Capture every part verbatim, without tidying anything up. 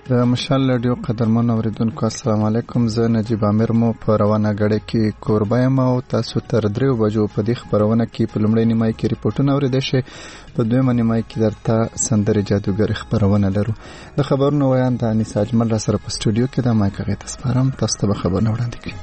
د مشال رادیو قدرمن اوریدونکو السلام علیکم. زه نجیب امیر مو په روانه غړې کې کوربه یم او تاسو تر دریو بجو په دې خبرونه کې په لومړۍ نیمه کې ریپورتونه اوریدئ شئ. په دویمه نیمه کې درته سندرې جادوګر خبرونه لرو. د خبرونو ویاند انیس اجمل را سره په سټوډیو کې د مایک غږ تاسو تاسو ته خبرونه وړاندې کړي.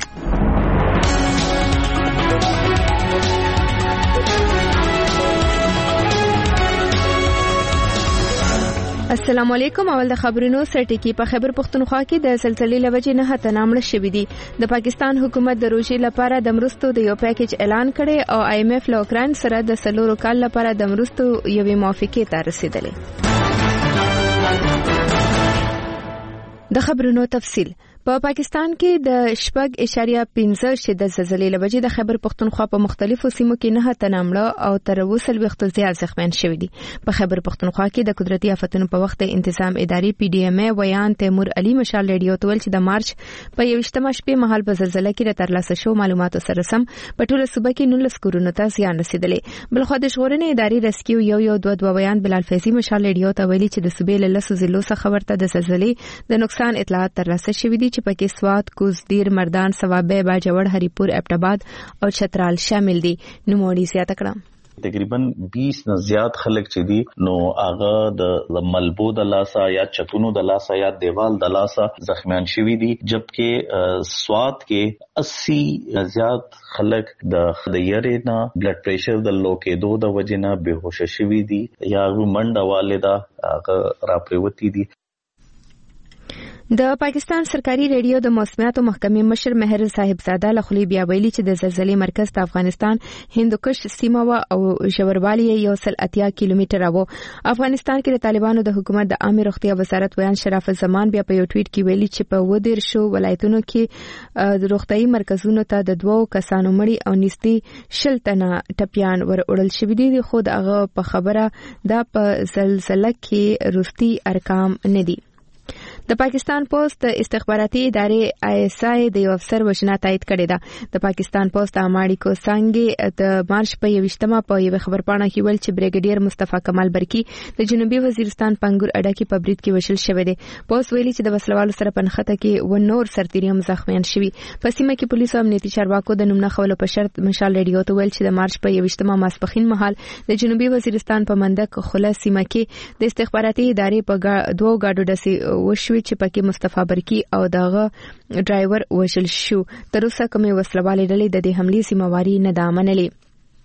السلام علیکم. اول د خبرونو سرټکی په خیبر پختونخوا کې د سلسلې لوجې نه هته نامړ شوې دي. د پاکستان حکومت د روژې لپاره د مرستو د یو پیکیج اعلان کړي او آی ایم ایف له اوکران سره د سلورو کال لپاره د مرستو یوې موافقې ته رسیدلې. د خبرونو تفصیل. په پاکستان کې د شپږ اشاریه پنځه شدت زلزلې لوجې د خیبر پختونخوا په مختلفو سیمو کې نه تنامړه او تر اوسه وختو زیات زخمیان شوي دي. په خیبر پختونخوا کې د قدرتي آفتونو په وخت انتظام اداري پی ډی ایم ای ویان تیمور علي مشال رادیو ته ویل چې د مارچ په یوشتمه شپې مهال په زلزلې کې د ترلاسه شو معلوماتو سره سم په ټوله صوبه کې نولس کورونو ته زیان رسیدلې. بلخو د ژغورنې اداري رسکیو یو یو دوه دوه ویان بلال فیضی مشال رادیو ته ویلي چې د صوبې له لسو ضلعو څخه ورته د زلزلې د نقصان اطلاعات ترلاسه شوي دي چې پکې سوات، کوزدیر، مردان، سوابه، باجوړ، هریپور، ابټاباد او چترال شامل دي. نوموړي زیاته کړه تقریبا بیس نه زیات خلک چې دي نو هغه د ملبو د لاسه یا چتونو د لاسه یا دیوال د لاسه زخمیان شوي دي، جبکې سوات کې اسی زیات خلک د یارې نه بلډ پریشر د لو کېدو د وجې نه بهوش شوي دي یا منډه والده هغه راپریوتی دي. د پاکستان سرکاري ریډیو د موسمیاتو محکمې مشر مهر صاحب زاده لخوا بیا ویلي چې د زلزلې مرکز د افغانستان هندوکش سیمه و او ژوروالی یو سل اتیا کیلومتره و. افغانستان کې د طالبانو د حکومت د عامه روغتیا وزارت ویان شرافت زمان بیا په یو ټویټ کې ویلي چې په ودیر شو ولایتونو کې د روغتيایي مرکزونو ته د دوو کسانو مړي او نږدې شل تنه ټپيان ور وړل شوي دي. خو هغه په خبره دا په زلزلې کې روستي ارقام نه دي. د پاکستان پوسټ استخباراتي ادارې آی ایس آی د یو افسر وژنه تایید کړې ده. د پاکستان پوسټ اماړي کو څنګه د مارچ په یوشتمه په یو خبرپاڼه کې ویل چې بریګیډیر مصطفی کمال برکی د جنوبي وزیرستان پنګور اډه کې په برید کې وشل شوی دی. پوسټ ویلي چې د وسلوالو سره پنخته کې و نور سرتیریم زخمیان شوي. په سیمه کې پولیسو امنیتي چارواکو د نوم نه خولو په شرط مشال رادیو ته ویل چې د مارچ په یوشتمه ماسپخین مهال د جنوبي وزیرستان په مندک خله سیمه کې د استخباراتي ادارې په دوه گاډو دسي وشوي چې پکې مصطفی برکی او دغه ډرایور وشل شو. تر اوسه کومې وسلوالې ډلې د دې حملې سیمواري نه دا منلې.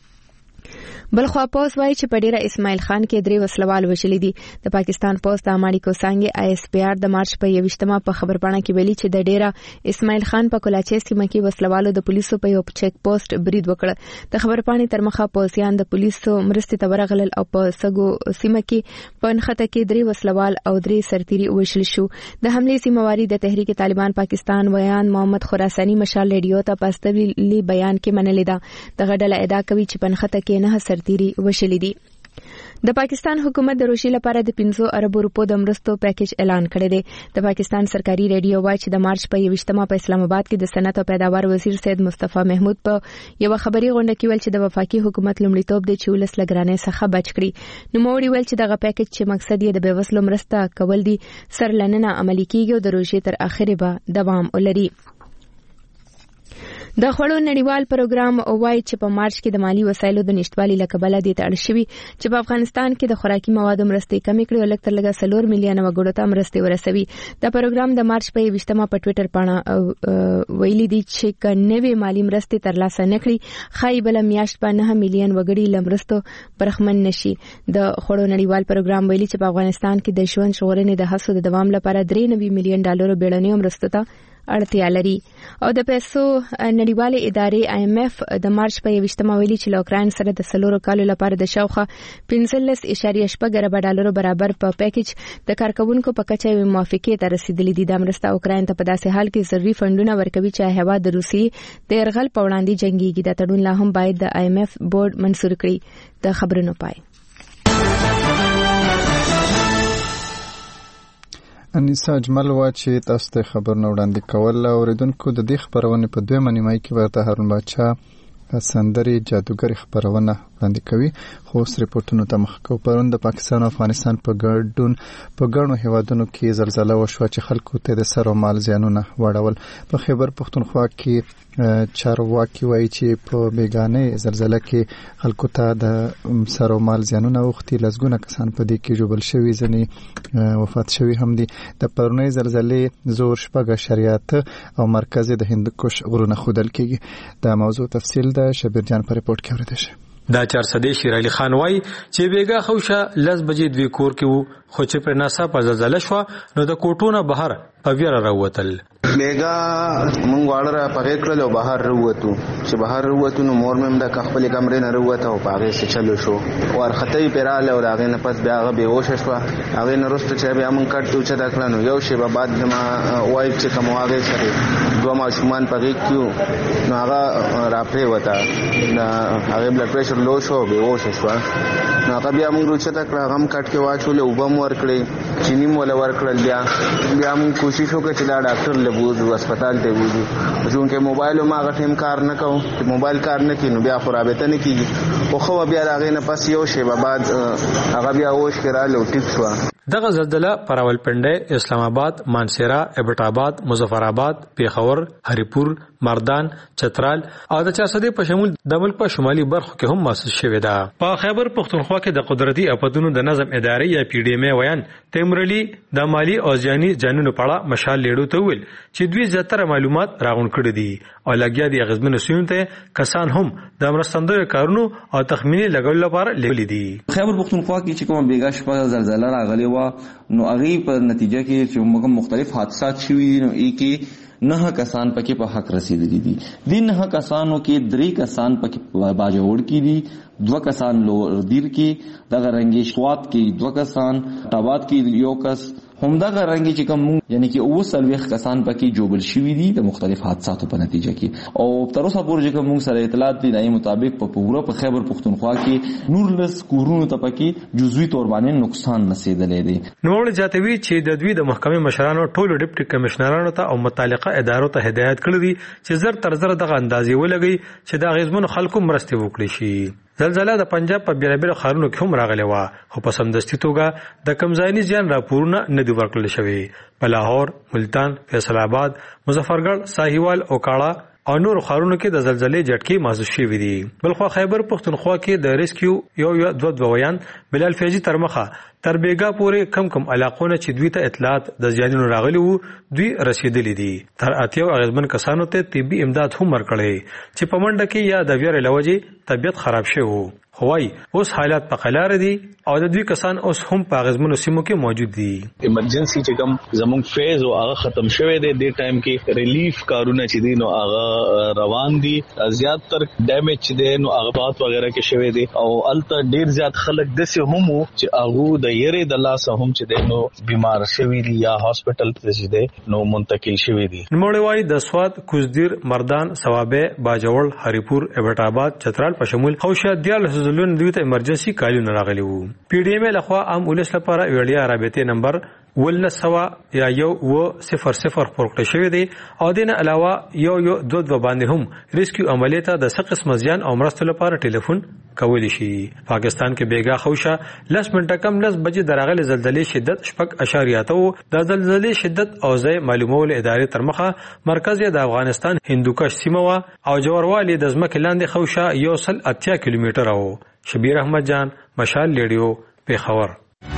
بلخوا پوسټ وایي چې په ډیره اسماعیل خان کې درې وسلوال وشلې دي. د پاکستان پوسټ د اماړي کو څنګه آی ایس پی آر د مارچ په یوشتمه په خبرپاڼه کې ویلي چې د ډیره اسماعیل خان په کولاچې سیمه کې وسلوالو د پولیسو په یو چیک پوسټ برید وکړ. د خبرپاڼې تر مخه پولیسان د پولیسو مرستې ته ورغلل او په سګو سیمه کې په نخته کې درې وسلوال او درې سرتیري وشل شو. د حملې سیمواري د تحریک طالبان پاکستان ویان محمد خراسانی مشال رادیو ته پاستویلی بیان کې منلې ده. دغه ډله ادعا کوي چې په نخته کې نه سرتیري وشلې دي. د پاکستان حکومت د روژې لپاره د پنځو اربو روپو د مرستو پیکیج اعلان کړی دی. د پاکستان سرکاري ریډیو وایي چې د مارچ په یوشتمه په اسلام آباد کې د صنعت او پیداوار وزیر سید مصطفی محمود په یو خبري غونډه کې ویل چې د وفاقي حکومت لومړیتوب دی چې ولس لګرانې څخه بچ کړي. نو موړي ویل چې دغه پیکیج چې مقصد یې د بیوسلو مرسته کول دي سرلننه عملي کیږي او د روژې تر اخره به دوام ولري. د خوړو نړیوال پروګرام وایي چې په مارچ کې د مالی وسایلو د نشټوالي له کبله د اړ شوي چې په افغانستان کې د خوراکي موادو مرستې کمې کړې او لږ تر لږه سلور میلیون وګړو ته مرستې ورسوي. د پروګرام د مارچ په یوشتمه په ټویټر باندې ویلي دي چې ک نوې مالی مرستې ترلاسه نکړي خای بل میاشت په نه میلیون وګړي لمرستو برخمن نشي. د خوړو نړیوال پروګرام ویلي چې په افغانستان کې د ژوند ژغورنې د هڅو د دوام لپاره درې نوي میلیون ډالر بیړنۍ مرستو ته اړتیا لري. او د پیسو نړیوالې ادارې آی ایم ایف د مارچ په یوشتمه ویلي چې له اوکران سره د سلورو کالو لپاره د شاوخه پنځلس اشاریه شپږ اربه ډالرو برابر په پیکیج د کارکونکو په کچه یو موافقه ته رسیدلې دي. د مرسته اوکران ته په داسې حال کې ضروري فندونه ورکوي چې هیواد د روسي د يرغل په وړاندې جنگيږي. دا تړون لا هم باید د آی ایم ایف بورډ منسور کړي. د خبرونو پای انیسا اجمل وا چې تاسو ته خبرونه وړاندې کول. اوریدونکو د دې خبرونه په دویمه نیمه کې ورته هارون بچا سندري جادوګر خبرونه وړاندې کوي. خو اوس ریپورتونو ته مخ کوو. پرون د پاکستان او افغانستان په ګډون په ګڼو هیوادونو کې زلزلہ وشوه چې خلکو ته د سر او مال زیانونه واړول. په خیبر پښتونخوا کې چارواکي وایي چې په بیگانه زلزلہ کې خلکو ته د سر او مال زیانونه اوختي. لسګونه کسان په دې کې جوړل شوي، ځنې وفات شوي هم دي. د پرونۍ زلزلې زور شپږ اعشاریه اته او مرکز د هندوکش غرونه ښودل کېږي. دا موضوع تفصیل د شبیر جان په ریپورت کې اورېدل شي. دا چار صدې شیر علي خان وای چې بیګا خوشه لس بجې دوی کور کې وو، خو چې پر ناسا په زلزلہ شو نو د کوټونه بهر په ویره راوتل. بیګا مونږ واړه په غیکړل او بهر وروتو. چې بهر وروتو نو مور مې د خپل کمرې نه وروته او پاغه څه چلو شو. ورخته پیراله او هغه نه پس بیا هغه به وښه شو. هغه نه رسته چې بیا مونږ کټو چې دا کړنو یو شی به بعد ما وای چې کوم هغه سره دوه ماشومان په غیک کیو نو هغه راپری وتا هغه بلډ پريشر لو شو به وښه شو. نو هغه بیا مونږ روچته کړه غم کټ کې واچول او بم ور کړی چینی مولا ور کړل. بیا بیا مونږ کوشش وکړه چې دا ډاکټر له بوزو هسپتال ته وځو. چونکه موبایل ما غټیم کار نه کوم، موبایل کار نه کینو بیا خو رابطه نه کیږي. خو خو بیا راغې نه پس یو شی به بعد هغه بیا وښ کړه ټیک شو. دغه زلزلہ پر راولپنډي، اسلام آباد، مانسیرا، ابټ آباد، مظفر آباد، پیښور، هریپور، مردان، چترال او د چارسدې په شمول د ملک په شمالي برخو کې هم محسوس شوې ده. په خیبر پښتونخوا کې د قدرتي آفاتونو د نظم ادارې یا پی ډی ایم ویان تیمورلی د مالی او ځاني جنونو په اړه مشال لیډو ته ویل چې دوی زیاتره معلومات راغونډ کړي دي او لګیا دي غزمن سیون ته کسان هم د مرستندوی کارونو او تخمینی لګول لپاره لیدل دي. خیبر پښتونخوا کې چې کوم بیګا شپه زلزلہ راغلی و نو هغه په نتیجه کې چې موږ مختلف حادثات شوي دي. نو ای کې نه کسان پکې په حق رسیدلی دي. دین نه کسانو کې درې کسان پکې باجوړ کې دي، دو کسان لوردیر کې، دغه رنګي شوات کې دو کسان، ټابات کې یو کس، هم دغه رنګي چې کوم یعنی کې اوس سلويخ کسان پکې جوبل شوي دي د مختلف حادثاتو په نتیجه کې. او تر اوسه پورې چې کوم سره اطلاعات دي دای مطابق په پوره په خیبر پښتونخوا کې نور لس کورونو ته پکې جزوی تور باندې نقصان رسیدلې دي. نوړ جاتوي چې د دوی د محکمې مشرانو ټولو ډیپټي کمشنرانو ته او متعلقه ادارو ته هدایت کړی دي چې زر تر زر دغه اندازې ولګي چې د غیزمن خلکو مرسته وکړي شي. زلزلہ د پنجاب په بیلابیل ښارونو کې هم راغلی و، خو په سمدستي توګه د کمزایني زیان راپورونه نه دي ورکړل شوي. په لاهور، ملتان، فیصل آباد، مظفرګړ، ساهیوال او کاړه او نور ښارونو کې د زلزلې جټکې محسوس شوي دي. بلخو خیبر پښتونخوا کې د ریسکیو یو یو دوه دوه ویان بلال فیضي تر مخه تر بیګا پورې کم کم علاقونه چې دوی ته اطلاعات د زیانونو راغلي وو دوی رسیدلې دي. تر اتیاو اغیزمن کسانو ته طبي امداد هم ورکړي چې په منډه کې یا د ویرې لوجې طبیعت خراب شوی وو. خوای اوس حالات په قلار دي او د دوی کسان اوس هم په غزمنو سیمو کې موجود دي. ایمرجنسي چې کوم زمونږ فیز او هغه ختم شوه دی د ټایم کې ریلیف کارونه چې دي نو هغه روان دي. زیات تر ډیمیج چې دي نو هغه بات وغیرہ کې شوه دي او الته ډیر زیات خلک دسه هم چې هغه د یری د لاسه هم چې دي نو بیمار شوی دي یا هاسپټل ته چې دي نو منتقل شوی دي. نوموړی وای د سواد، کوزدیر، مردان، ثوابه، باجوړ، هریپور، ابټ آباد، چترال په شمول خوشا دیال زلون دوی ته ایمرجنسي کالونه راغلي وو. پی ډی ایم لخوا عام ولس لپاره ویډیا رابطې نمبر ولس سوا یا یو و صفر صفر پورکټ شوی دی او دینه علاوه یو یو دوه دوه باندې هم ریسکیو عملیات د سقس مزیان او مرستو لپاره ټلیفون کولی شي. پاکستان کې بیګا خوشا لس منټه کم لس بجې دراغله زلزلې شدت شپږ اعشاریه اته د زلزلې شدت او ځای معلومول ادارې تر مخه مرکز د افغانستان هندوکش سیمه وا او جوړوالي د ځمکې لاندې خوشا یو سل اتیا کیلومتر او شبیر احمد جان، مشال لیډیو، پیښور.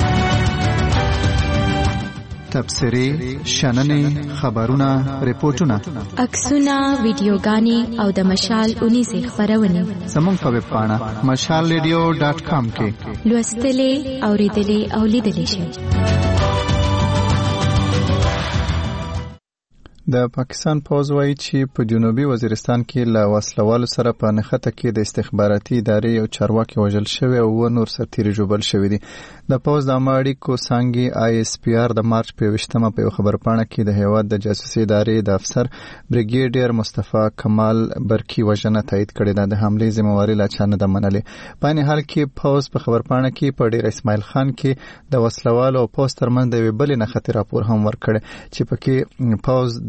تبصرې، شننې، خبرونه، ریپورتونه، عکسونه، ویډیوګانې او د مشال اونیزه خبرونه زموږ په ویب پاڼه مشال ریډیو ډاټ کام کې لوستلې، اوریدلې او لیدلې شئ. د پاکستان پوز وایي چې په جنوبي وزیرستان کې له وسلوالو سره په نښته کې د استخباراتي ادارې یو چارواکي وژل شوی او و نور سرتیري ژوبل شوي دي. د پوز د عامه اړیکو څانګې آی اس پی آر د مارچ په یوویشتمه په یو خبرپاڼه کې د هیواد د جاسوسي ادارې د افسر بریګیډیر مصطفی کمال برکی وژنه تایید کړې ده. د حملې ذمہواري لا چا نه ده منلې. په عین حال کې پوز په خبرپاڼه کې په ډیر اسماعیل خان کې د وسلوالو او پوز ترمنځ د یوې بلې نښتې راپور هم ورکړی چې پکې پوز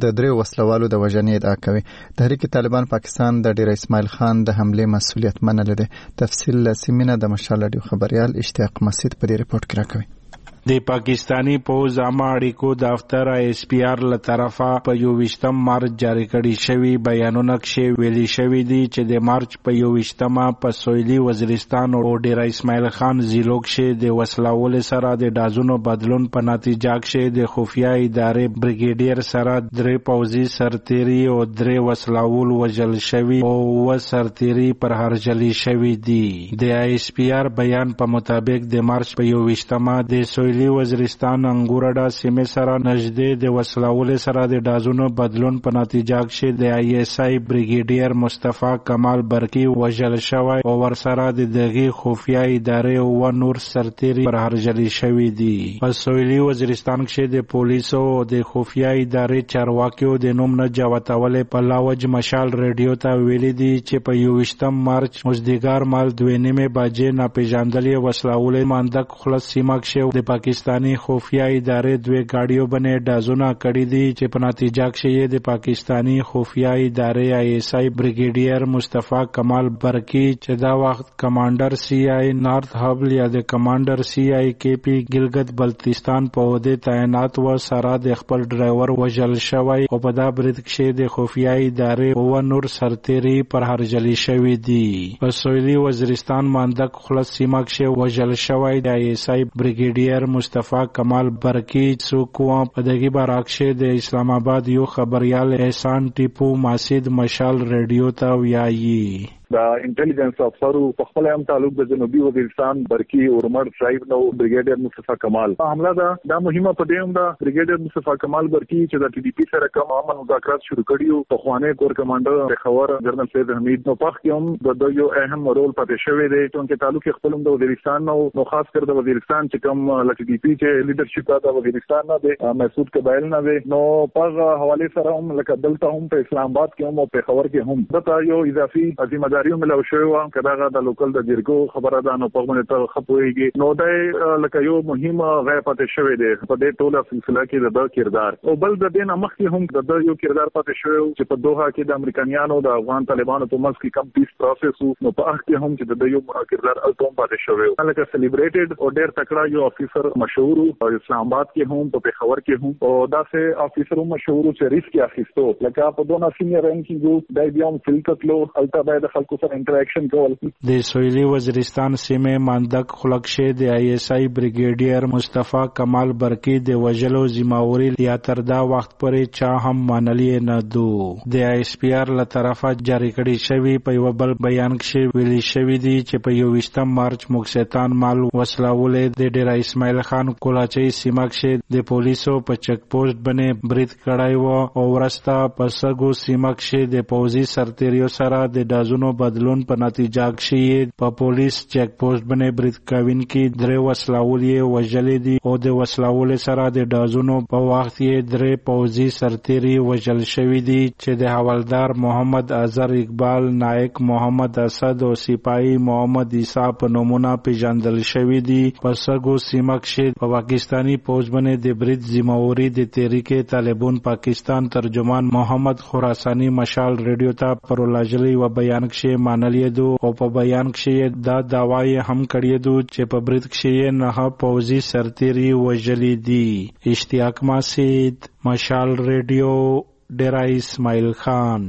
د درې وسلوالو د وژنې ادعا کوي. تحریک طالبان پاکستان د ډیر اسماعیل خان د حمله مسؤلیت منلی دی. تفصیل لسیمینه د مشال رادیو خبريال اشتیاق مسعود په دې ریپورت کې راکوي. د پاکستانی پوز عامه اړیکو دفتر ایس پی آر له طرفه په یوویشتم مارچ جاری کړي شوی بیانونه کې ویلي شوی دی چې د مارچ په یوویشتمه په سویلي وزیرستان او ډیر اسماعیل خان ضلعو کې د وسلوال سره د ډازونو بدلون په نتیجه کې د خفیه ادارې بریګیډیر سره درې پوځي سرتیري او درې وسلوال وژل شوی او و سرتیري پر هرجلی شوی دی. د ایس پی آر بیان په مطابق د مارچ په یوویشتمه د سویلي وزیرستان انګورډا سیمه سره نږدې د وسلوال سره د ډازونو بدلون په نتیجه کې د آی ایس آی بریګیډیر مصطفی کمال برکی وژل شوی او ورسره د دغه خفیه ادارې او نور سرتیري پر هرجلی شوی دی. په سویلي وزیرستان کې د پولیسو او د خفیه ادارې چارواکیو د نوم نه جوړولې په لاوج مشال رادیو ته ویلي دي چې په یوویشتم مارچ مزدګار مال دوه نیمه بجې ناپېژندلې وسلوال ماندک خلاص سیمه کې د پاکستانی خفیه ادارې دوه گاډیو باندې ډازونه کړي دي چې په نتیجه کې د پاکستانی خفیه ادارې آی ایس آی بریګیډیر مصطفی کمال برکی چې دا وخت کمانډر سی آی نارث هب یا د کمانډر سی آی کې پی ګلګت بلتستان په عہده تعینات و سره د خپل ډرایور وژل شوی او په دا برید کې د خفیه ادارې او نور سرتیري پر هرجلی شوی دي. په سویلي وزیرستان ماندک خلاص سیمه کې وژل شوی د آی ایس آی بریګیډیر مصطفی کمال برکی څوک و په دغه باراکشه د اسلام آباد یو خبريال احسان ټیپو ماسید مشال رادیو ته ویایي. دا انټيليجنس افسر په خپل هم تعلق د جنوبي وزیرستان برکی اورمړ ټرایب نو بریګیډیر مصطفی کمال حمله دا د مهمه په دیم دا بریګیډیر مصطفی کمال برکی چې د ټي ډي پی سره کوم عمل مذاکرات شروع کړیو په خوانه کور کمانډر پیښور جنرال سید حمید نو پخ کوم د یو اهم رول پاتې شوی دی چې تعلق خپل د وزیرستان نو نو خاص کر د وزیرستان چې کوم ټي ډي پی چې لیدرشپ د وزیرستان نه دی مسعود قبایل نه دی نو په حواله سره هم لکه دلته هم په اسلام آباد کې هم او پیښور کې هم دا یو اضافي ذمہ داریو ملو شوی و کداغه د لوکل د جرګو خبره ده نو په باندې ته خپويږي نو د لکه یو مهمه غیر پاتې شوی دی په دې ټوله سلسله کې د کردار او بل د دین مخکې هم د یو کردار پاتې شوی چې په دوحه کې د امریکایانو د افغان طالبانو په منځ کې کم پیس پروسس نو په هغه کې هم چې د یو کردار الټوم پاتې شوی لکه سلیبریټډ او ډیر تکړه یو افیسر مشهور او اسلام آباد کې هم په پیښور کې هم او داسې افیسر مشهور چې ریسک اخیستو لکه په دونه سینیئر رینکینګ د بیام فلکتلو الته باید خلکو سره انټریکشن کول. د سویلي وزیرستان سیمه ماندک خلقشه د آی ایس آی بریګیډیر مصطفی کمال برکی د وجلو ذمہواری یا تر دا وخت پورې چا هم منلی نه دو. د ایس پی آر له طرفه جاری کړي شوی په یو بل بیان کې ویلي شوی دی چې په یوویشتم مارچ مکسیتان مال وسلوال د ډیر اسماعیل خان کولاچي سیمه کې د پولیسو په چک پوسټ باندې برید کړای و او ورسته په سګو سیمه کې د پوځي سرتیریو سره د دازونو بدلون په نتیجه کې په پولیس چک پوسټ باندې برید کوین کې درې وسلوال یې وژل دي او د وسلوال سره د دازونو په وخت یې درې پوځي سرتیري وژل شوی دي چې د حوالدار محمد اظهر اقبال نائک محمد اسد او سپاهی محمد عیسی په نومونه پیژندل شوی دي. په سګو سیمه کې په پاکستانی پوځ باندې د برید ذمہواری د تحریک طالبان پاکستان ترجمان محمد خراسانی مشال رادیو ته پرولجلی و بیان کې مانلی دو او په بیان کې دا داوای هم کړی دو چې په برید کې نه پوځي سرتیري وژل دي. اشتیاق مسعود مشال رادیو ډیر اسماعیل خان.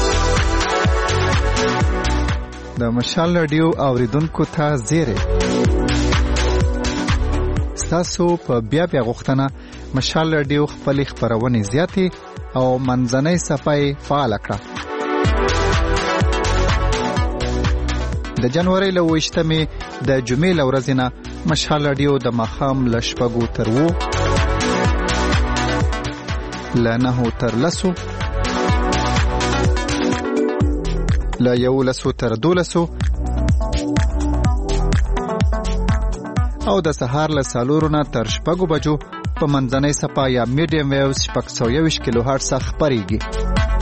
د مشال رادیو اوریدونکو ته زیره ستاسو په بیا بیا غوښتنه مشال رادیو خپل خبرونه زیاتې او منځنۍ صفای فعال کړه. د جنوري له وشتمې د جمعې له ورځې نه مشال رادیو د ماښام له شپږو تر اوو له نهو تر لسو له یولسو تر دولسو او د سهار له څلورو نه تر شپږو بجو په منځنۍ څپه یا میډیم ویوز شپږ سوه یوویشت کیلو هرټز خپرېږي.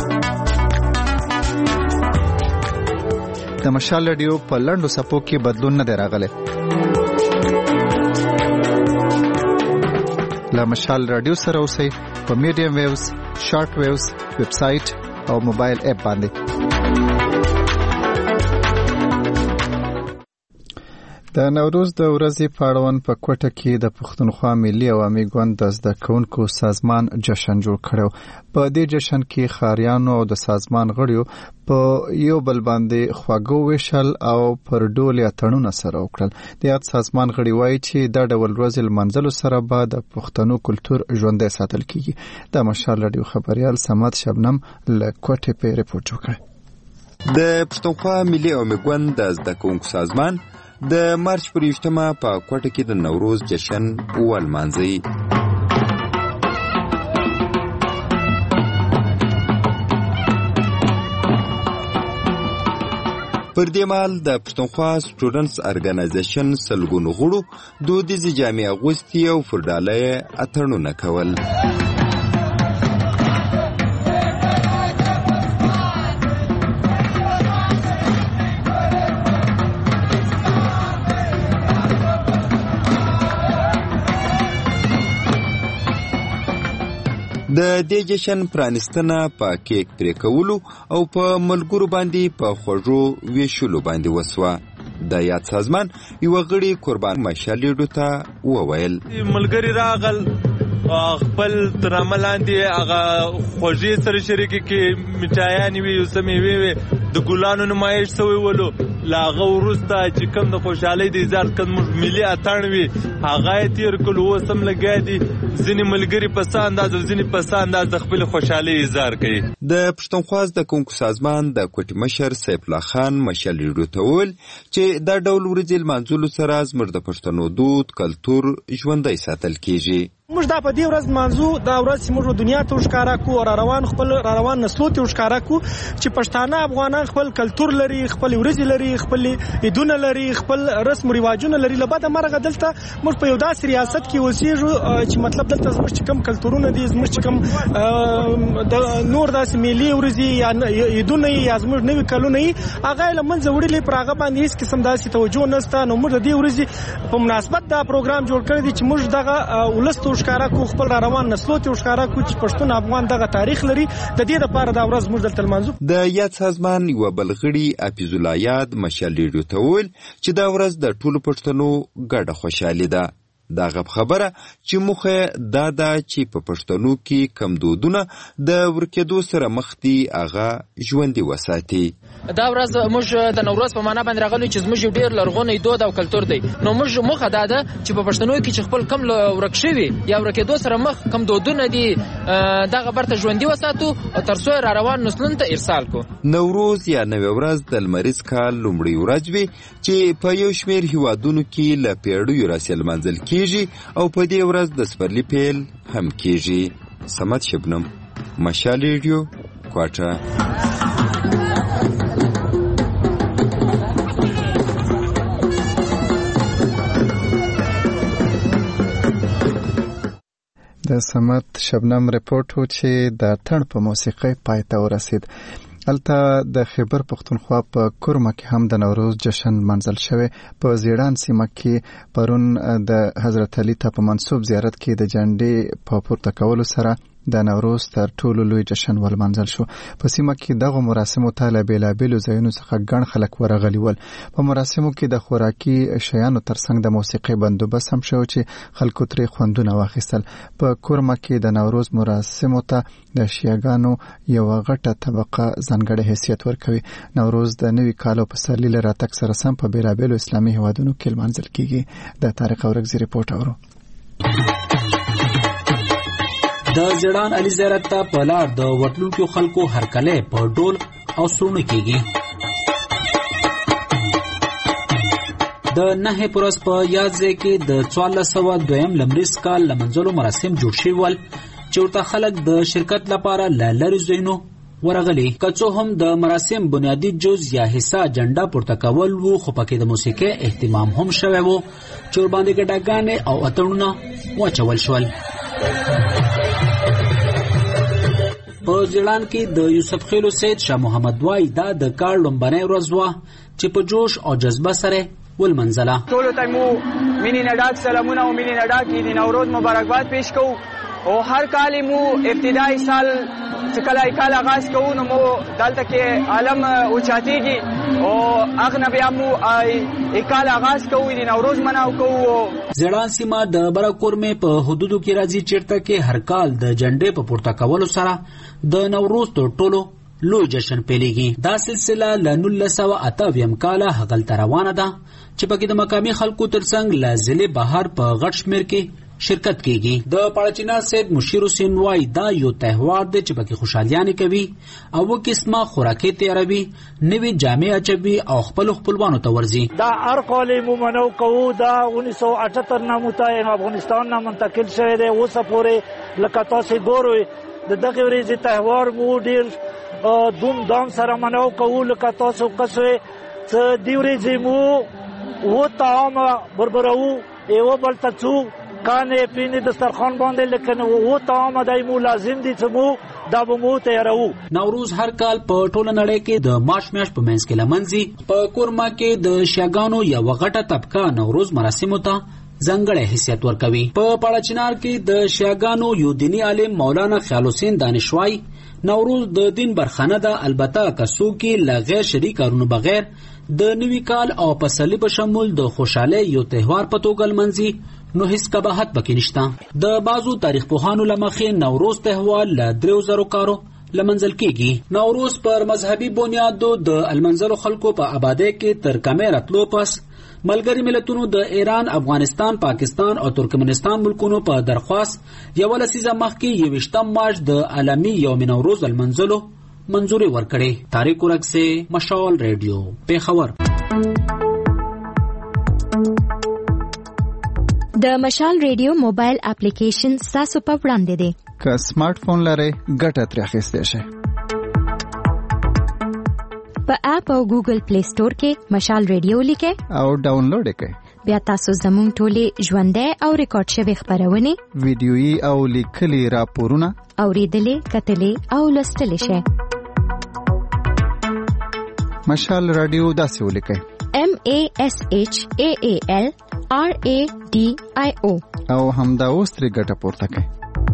د مشال رادیو په لنډو څپو کې بدلون نه دی راغلی. له مشال رادیو سره اوسئ په میډیم ویوز، شارټ ویوز، ویب سایټ او موبایل اپ باندې. د نوروز د ورځې په اړوند په کوټه کې د پښتونخوا ملي عوامي ګوند د زده کوونکو سازمان جشن جوړ کړو. په دې جشن کې ښاریانو او د سازمان غړیو په یو بل باندې خواږه ویشل او پر ډول یا تړونه سره وکړل. د یاد سازمان غړي وایي چې دا ډول ورځې لمانځلو سره به د پښتنو کلتور ژوندی ساتل کیږي. د مشال راډیو خبريال سمات شبنم له کوټې په ریپورت وکړ. د پښتونخوا ملي عوامي ګوند د زده کوونکو سازمان د مارچ پر یوشتمه په کوټه کې د نوروز جشن ولمانځي. پر دې مهال د پښتونخوا سټوډنټس ارګنایزیشن سلګونو غړو دودیزې جامې اغوستې او پر ډاله یې اتڼونه کول. د دې جشن پرانستنه په کیک پرې کولو او په ملګرو باندې په خوږو ویشلو باندې وسوه. د یاد سازمان یو غړي قربان مشالیډو ته وویل ملګری راغل خپل تراملاندې هغه خوږې سره شریک کې مټایان وي او سمې وي د ګلانو نمایش سوی ولو لاغه ورسته چې کوم د خوشحالۍ د اظهار کوم ملي اتڼ وي هغه تیر کول و سم لګیا دي ځینې ملګری په څه انداز او ځینې په څه انداز د خپل خوشحالۍ اظهار کوي. د پښتونخوا د کوونکو سازمان د کوټې مشر سیف الله خان مشالیډو ته وویل چې دا ډول ورځې لمانځلو سره زموږ د پښتنو دود کلتور ژوندی ساتل کیږي. موږ دا په دې ورځ مانځو دا ورځ چې موږ دنیا ته وښکاره کو او را روان خپل را روان نسلو ته وښکاره کو چې پښتانه افغانان خپل کلتور لري، خپل ورځې لري، خپل عیدونه لري، خپل رسم او رواجونه لري. لبد مرغه دلته موږ په یو داسې ریاست کې اوسېږو چې مطلب دلته زموږ چې کوم کلتورونه دي، زموږ چې کوم د نور داسې ملي ورځې یا عیدونه یا زموږ نوي کلونه یې هغه له منځه وړلې، پر هغه باندې هېڅ قسم داسې توجه نشته. نو موږ د دې ورځې په مناسبت دا پروګرام جوړ کړی دی چې موږ دغه ولس ته وښکاره کو، خپل را روان نسلو ته وښکاره کو چې پښتون افغان دغه تاریخ لري. د دې لپاره دا ورځ موږ دلته لمانځو. د یاد سازمان یو بل غړي حفیظ الله یاد مشالیډو ته وویل چې دا ورځ د ټولو پښتنو ګډه خوشحالي ده. دا غب خبره چې موخه دا ده چې په پښتنو کې کم دودونه د ورکېدو سره مخ دي هغه ژوندي وساتي. دا ورځ موږ د نوروز په معنا باندې راغلو چې موږ ډېر لرغونی دود او کلتور دی. نو موږ موخه دا ده چې په پښتنو کې چې خپل کم ورک شوي یا ورکېدو سره مخ کم دودونه دي دغه برته ژوندي وساتو او تر څو را روان نسلونو ته ارسال کو. نوروز یا نوې ورځ د لمریز کال لومړی ورځ وي چې په یو شمېر هیوادونو کې له پیړیو راهیسې لمانځل کېږي او په دې ورځ د سپرلي پیل هم کېږي. سمت شبنم مشال ریډیو کوټه. د سمت شبنم ریپورت و چې د اتڼ په موسیقۍ پای ته ورسید. الته د خیبر پښتونخوا په کورمه کې هم د نوروز جشن منځل شوی. په زیړان سیمه کې پرون د حضرت علي ته په منسوب زیارت کې د جنډې په پورته کولو سره د نوروز تر ټولو لوی جشن ولمانځل شو. په سیمه کې دغه مراسمو ته له بیلابیلو ځایونو څخه ګڼ خلک ورغلي ول. په مراسمو کې د خوراکي شیانو ترڅنګ د موسیقۍ بندوبست هم شو چې خلکو ترې خوندونه واخیستل. په کورمه کې د نوروز مراسمو ته د شیعاګانو یو غټه طبقه ځانګړی حیثیت ورکوي. نوروز د نوي کال په پسرلي له راتګ سره سم په بیلابیلو اسلامي هیوادونو کې لمانځل کیږي. د طارق اورګزي ریپورت اورو. د زیړان علي زیارت ته په لار د وټلونکو خلکو هرکلی په ډول او سرونه کېږي. د نهه پرس په یاد ځای کې د څوارلس سوه دویم لمریز کال لمانځلو مراسم جوړ شوي ول چې ورته خلک د شرکت لپاره له لرې ځایونو ورغلي. که څو هم د مراسم بنیادي جز یا حصہ جنډه پورته کول وو، خو پکې د موسیقۍ اهتمام هم شوی وو چې ورباندې ګډاګانې او اتڼونه واچول شول. په زیړان کې د یوسف خیلو سید شاه محمد وای دا د کال لومبنۍ ورځ وه چې په جوش او جذبه سره ولمنځله. ټولو ته مو مینې نه ډک سلامونه او مینې نه ډک عید نوروز مبارکباد پیش کوو. او هر کال مو ابتدایي سال چې کله کال آغاز کوو نو مو دلته کې عالم اوچاتېږي او هغه نه بیا مو کال آغاز کوو د نوروز مناو کوو. زړان سیمه د براکورمې په حدودو کې راځي چیرته کې هر کال د جنډې په پورته کولو سره د نوروز تر ټولو لوی جشن پیلېږي. دا سلسله له نولس سوه اته اویایم کاله هغلته روانه ده چې پکې د مقامي خلکو ترڅنګ له ضلع بهر په غټ شمېر کې شرکت کیږي. د پاړچینا سید مشیر حسین وای دا یو تهوار دی چې پکې خوشالیانې کوي او قسمه خوراکي تیاروي، نوې جامې اچوي او خپل خپلوانو ته ورځي. دا هر کال مو منو کوو. دا انیس سو اٹھتر نه متعین افغانستان نه منتقل شوی دی. اوسه پورې لکه تاسو ګورئ د دغه ورځې تهوار مو ډېر دوم دام سره منو کوو. لکه تاسو قصوي چې دی ورځې مو و طعام بربرو ایو بل تڅو کانه پینې دسترخوان باندې لیکن و طعام دایمو لازم دي چې مو دا به مو تیارو. نوروز هر کال په ټوله نړۍ کې د مارچ میاشت په منځ کې لمنځي. په کورما کې د شیاګانو یو غټه طبقه نوروز مراسمو ته ځانګړی حیثیت ورکوي. په پاړچینار کې د شیاګانو یو دینی عالم مولانا خیال حسین دانشوای نوروز د دین برخانه ده، البته کسو کې له غیر شریک کارونو بغیر د نوي کال او پسرلي په شمول د خوشحالۍ یو تهوار په توګه لمانځي نو هیڅ قباحت پکې نشته. د بعضو تاریخ پوهانو له مخې نوروز تهوار له دریو زرو کارو لمنځل کېږي. نوروز پر مذهبي بنیادو د المنځلو خلکو په آبادۍ کې تر کمې راتلو پس ملګري ملتونو د ایران، افغانستان، پاکستان او ترکمنستان ملکونو په درخواست یو لسیزه مخکې یوویشتم مارچ د عالمي یوم نوروز المنځلو منظوري ورکړې. طارق ورکسه، مشال ریډیو، پیښور. د مشال ریډیو موبایل اپلیکیشن تاسو په وړاندې دی. که سمارټ فون لرئ ګټه ترې اخیستی شئ. په اپ او ګوګل پلی سٹور کې مشال ریډیو لیکئ او ډاونلوډ یې کړئ. بیا تاسو زموږ ټولې ژوندۍ او ریکارډ شوې خپرونې، ویډیويي او لیکلي راپورونه اوریدلې، کتلې او لوستلې شئ. مشال رادیو داسې ولیکئ: M A S H A A L R A D I O او همدا اوس ترې ګټه پورته کړئ.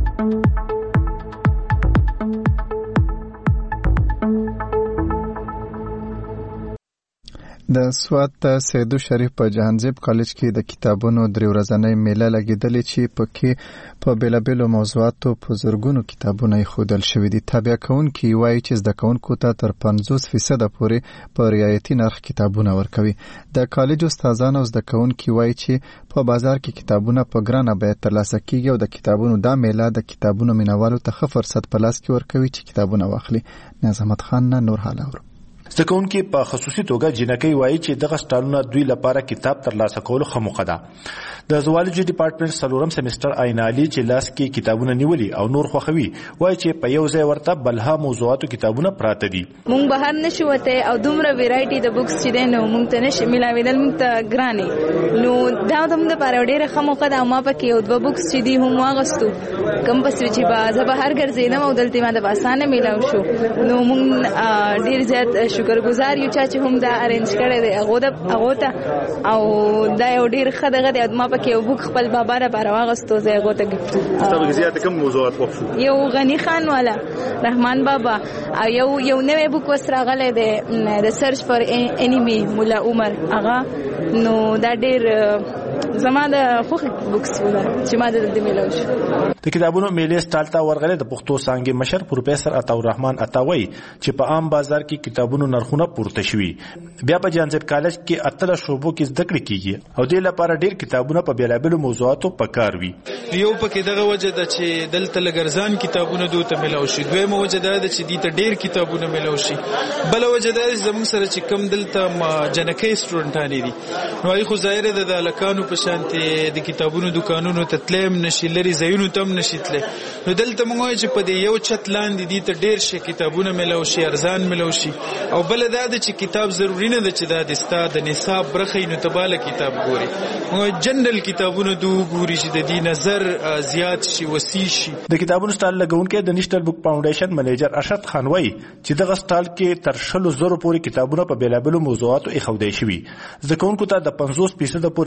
د سوات سیدو شریف په جهانزیب کالج کې د کتابونو درې ورځنۍ میله لګیدلې چې پکې په بیلابیلو موضوعاتو په زرګونو کتابونه ښودل شوي دي. تابع کوونکي وایي چې زده کوونکو ته تر پنځوس فیصده پورې په رعایتي نرخ کتابونه ورکوي. د کالج استادان او زده کوونکي وایي چې په بازار کې کتابونه په ګرانه بیه ترلاسه کیږي او د کتابونو دا میله د کتابونو مینوالو ته ښه فرصت په لاس کې ورکوي چې کتابونه واخلي. ناز احمد خان نه نور حال اورو. زده کوونکي په خصوصي توګه جنکۍ وایي چې دغه سټالونه دوی لپاره کتاب ترلاسه کولو ښه موقع ده. د زوالجي ډپارټمنټ څلورم سیمسټر عین علي چې لاس کې کتابونه نیولي او نور خوښوي وایي چې په یو ځای ورته بلها موضوعاتو کتابونه پراته دي. مونږ بهر نشو وته او دومره ویرایټي د بوکس چې دی نو مونږ ته نشي ملاویدل، مونږ ته ګرانې نو دا د موږ لپاره ډېره ښه موقع ده. ما پکې یو دوه بوکس چې دي هم واغستو کم پس چې به زه بهر ګرځېدم او دلته ما د باسانه میلاو شو نو مونږ ډېر زیات شکرګزار یو چې هم دا ارینج کړی دی هغه د هغه ته او دا یو ډېر ښه دغه دی. ما پکې یو بوک خپل بابا لپاره واغستو زه هغه ته ګفت. تاسو زیات کوم موضوعات خوښ؟ یو غنی خان والا، رحمان بابا او یو یو نوې بوک وسراغله دی د سرچ فار انیمی مولا عمر هغه. نو دا ډېر زما د خوښ بوکس ولا چې ما د دې میلاو شو. د کتابونو میلې سټال ته ورغله د پښتو څانګې مشر پروفیسور عطا الرحمن عطاوي چې په عام بازار کې کتابونو نرخونه پورته شوي. بیا په جانزیب کالج کې اتله شوبو کې زده کړې کیږي او د لپاره ډېر کتابونه په بیلابیلو موضوعاتو پکار وي. یو پکې دغه وجه د چې دلته لګرزان کتابونه دوته میلاو شي، دویمه وجه دا د چې دې ته ډېر کتابونه میلاو شي، بل وجه دا زموږ سره چې کم دلته جنکۍ سټوډنټان دي نو خو ظاهر ده د لکانو په شانتي د کتابونو دکانونو ته تلم نشي، لري ځایونو ته نشي تله. نو دلته موږ چې په دې یو چت لاندې دي ته ډېر شي کتابونه میلاو شي، ارزان میلاو شي. او بل دا د چې کتاب ضروري نه ده چې دا د ستا د نصاب برخه نو تباله کتاب ګوري. موږ جنرال کتابونه دو ګوري چې د دې نظر زیات شي، وسیع شي. د کتابونو سټال لګونکي د نیشنل بوک فاونډیشن منیجر ارشد خان وایي چې دغه سټال کې تر شلو زرو پورې کتابونه په بیلابیلو موضوعاتو ایښودل شوي. ځکهونکو ته د پنځوس فیصد پورې رعایت هم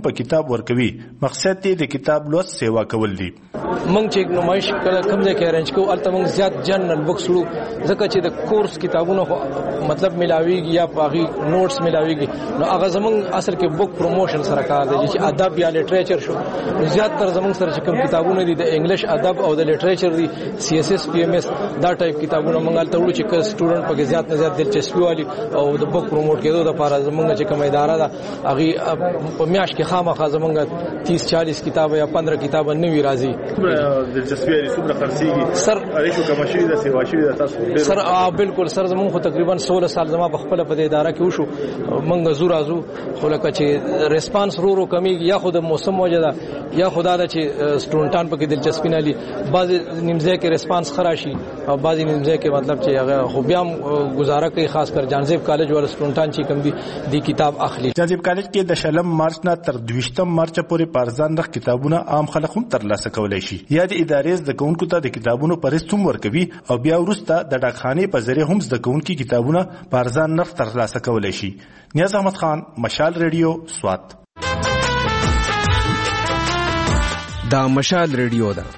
په کتاب ورکوي. مقصد یې د کتاب لوست سیوا کول دي. موږ چې نمایش کله کوم ځای کې ارنج کوو البته موږ زیات جنرال بوکس وړو ځکه چې د کورس کتابونو مطلب ملاويږي یا باغی نوټس ملاويږي نو هغه زمونږ اصل کې بوک پروموشن سره کار دی چې ادب یا لټریچر شو زیات تر زمونږ سره چې کوم کتابونه دي د انګلیش ادب او د لټریچر دي سی اس اس پی ام اس دا ټایپ کتابونه موږ ته وړو چې سټوډنټ پکې زیات نه زیات دلچسپي والی او د بوک پروموټ کېدو لپاره زمونږ چې کوم اداره ده هغه په میاشت کې خامخا زمونږ تیس چالیس کتاب یا پندرہ کتاب نوي راځي دلچسپي لري څومره خرڅيږي سر اړیشو کوم شي د سیوا شي د تاسو سر بالکل سر زمون خو تقریبا سولہ سال زما په خپل په اداره کې وشو منګ زور ازو خو لکه چې ریسپانس رو رو کمی یا خود موسم وجدا یا خدا د چې سټوډنټان په کې دلچسپي نه لري بعض نیمزه کې ریسپانس خراشي او بعض نیمزه کې مطلب چې هغه خو بیا گزاره کوي خاص کر جانزیب کالج ول سټوډنټان چې کم دي د کتاب اخلي. جانزیب کالج کې د شلم مارچ نه تر دویشتم مارچ پورې پارزان رخ کتابونه عام خلک هم ترلاسه کولای شي. یا د ادارې د کوونکو ته د کتابونو پرست هم ورکوي او بیا وروسته د ډاکخانې په ذریعه هم د کوونکو کتابونه پارزان نرخ ترلاسه کولای شي. نیاز احمد خان، مشال ریډیو، سوات. دا مشال ریډیو ده.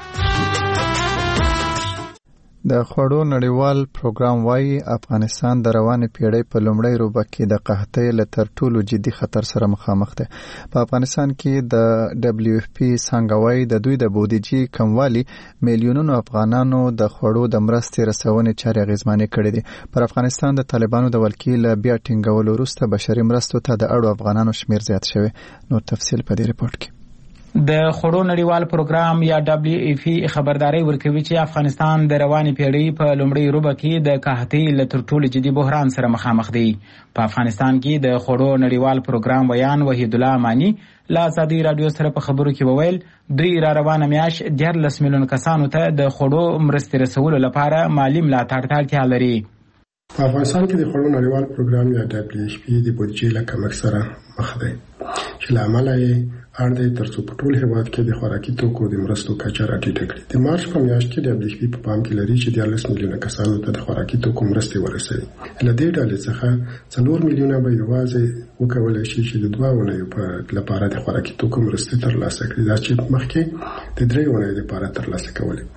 د خوړو نړیوال پروګرام وايي افغانستان د روانې پیړۍ په لومړۍ روبه کې د قحطۍ له تر ټولو جدي خطر سره مخامخ دی. په افغانستان کې د دبلیو اف پی څنګه وايي د دوی د بودیجې کموالی میلیونونو افغانانو د خوړو د مرستې رسونې چارې اغیزمنې کړې دي. پر افغانستان د طالبانو د ولکې له بیا ټینګولو وروسته بشري مرستو ته د اړو افغانانو شمیر زیات شوی. نور تفصیل په دې ریپورت کې. د خوړو نړیوال پروګرام یا دبلیو ای پی خبرداري ورکوي چې افغانستان د روانې پیړۍ په لومړۍ روبه کې د قحطۍ له تر ټولو جدي بحران سره مخامخ دی. په افغانستان کې د خوړو نړیوال پروګرام ویان وحید الله امانی له ازادي رادیو سره په خبرو کې وویل دوی را روانه میاشت دیارلس میلیون کسانو ته د خوړو مرستې رسولو لپاره مالی ملاتړ ته اړتیا لري. په افغانستان کې د خوړو نړیوال پروګرام یا دبلیو ای پی د بودیجې له کمښت سره مخ دی چې له امله یې اړ دی ترڅو په ټول هیواد کې د خوراکي توکو د مرستو کچه راټیټه کړي. د مارچ په میاشت کې دبلیو اف پی په پام کې لري چې دیارلس میلیونه کسانو ته د خوراکي توکو مرستې ورسوي. له دې ډلې څخه څلور میلیونه به یوازې وکولای شي چې د دوه اونیو په لپاره د خوراکي توکو مرستې ترلاسه کړي، دا چې مخکې د درې اونیو لپاره ترلاسه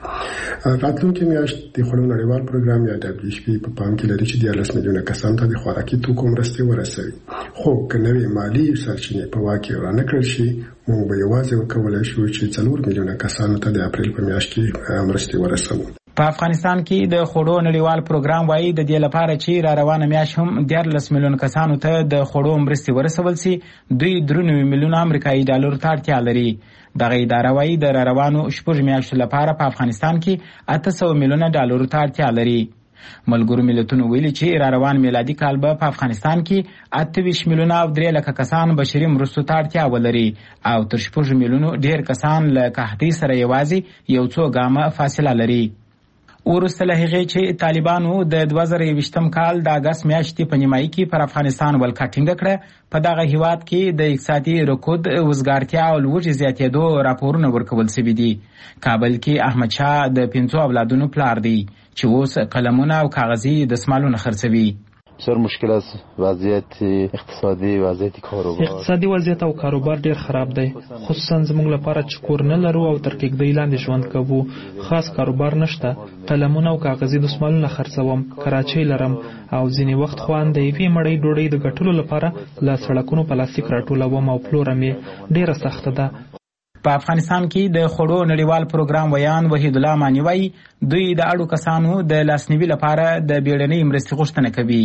کولې. راتلونکي میاشت د خوړو نړیوال پروګرام یا دبلیو اف پی په پام کې لري چې دیارلس میلیونه کسانو ته د خوراکي توکو مرستې ورسوي. خو که نوې مالي سرچینې په واقع ورانه کړل شي موږ به یوازې وکولای شو چې څلور میلیونه کسانو ته د اپریل په میاشت کې مرستې ورسوو. په افغانستان کې د خوړو نړیوال پروګرام وايي د دې لپاره چې را روانه میاشت هم دیارلس میلیون کسانو ته د خوړو مرستې ورسول سي دوی درې میلیون امریکایي ډالر ته اړتیا لري. دغه اداره وايي د را روانو شپږ میاشتو لپاره په افغانستان کې اته سوه میلیونه ډالر ته اړتیا لري. ملګرو ملتونو ویلي چې را روان میلادي کال به په افغانستان کې اته ویشت میلیونه او درې لکه کسان بشري مرستو ته اړتیا ولري او تر شپږ میلیونو ډېر کسان له قحطۍ سره یوازې یو څو ګامه فاصله لري. وروسته له هغې چې طالبانو د دوه زره یوویشتم کال د اګست میاشتې په نیمایي کې پر افغانستان ولکه ټینګه کړه په دغه هیواد کې د اقتصادي رکود وزګارتیا او لوږې زیاتېدو راپورونه ورکول سوي دي. کابل کې احمدشاه د پنځو اولادونو پلار دی چې اوس قلمونه او کاغذي دستمالونه خرڅوي. بسیار مشکل است وضعیت اقتصادي وضعیت کاروبار اقتصادي وضعیت او کاروبار ډیر خراب دی خصوصا زموږ لپاره چې کور نه لرو او تر کېږدۍ لاندې ژوند کوو خاص کاروبار نشته قلمونه او کاغذي دستمالونه خرڅوم کراچۍ لرم او ځینې وخت خو ان د یوې مړۍ ډوډۍ د ګټلو لپاره له سړکونو پلاستیک راټولوم او پلورم یې ډیره سخته ده. په افغانستان کې د خوړو نړیوال پروګرام ویان وحید الله امانی وايي دوی د اړو کسانو د لاسنیوي لپاره د بیړنۍ مرستې غوښتنه کوي.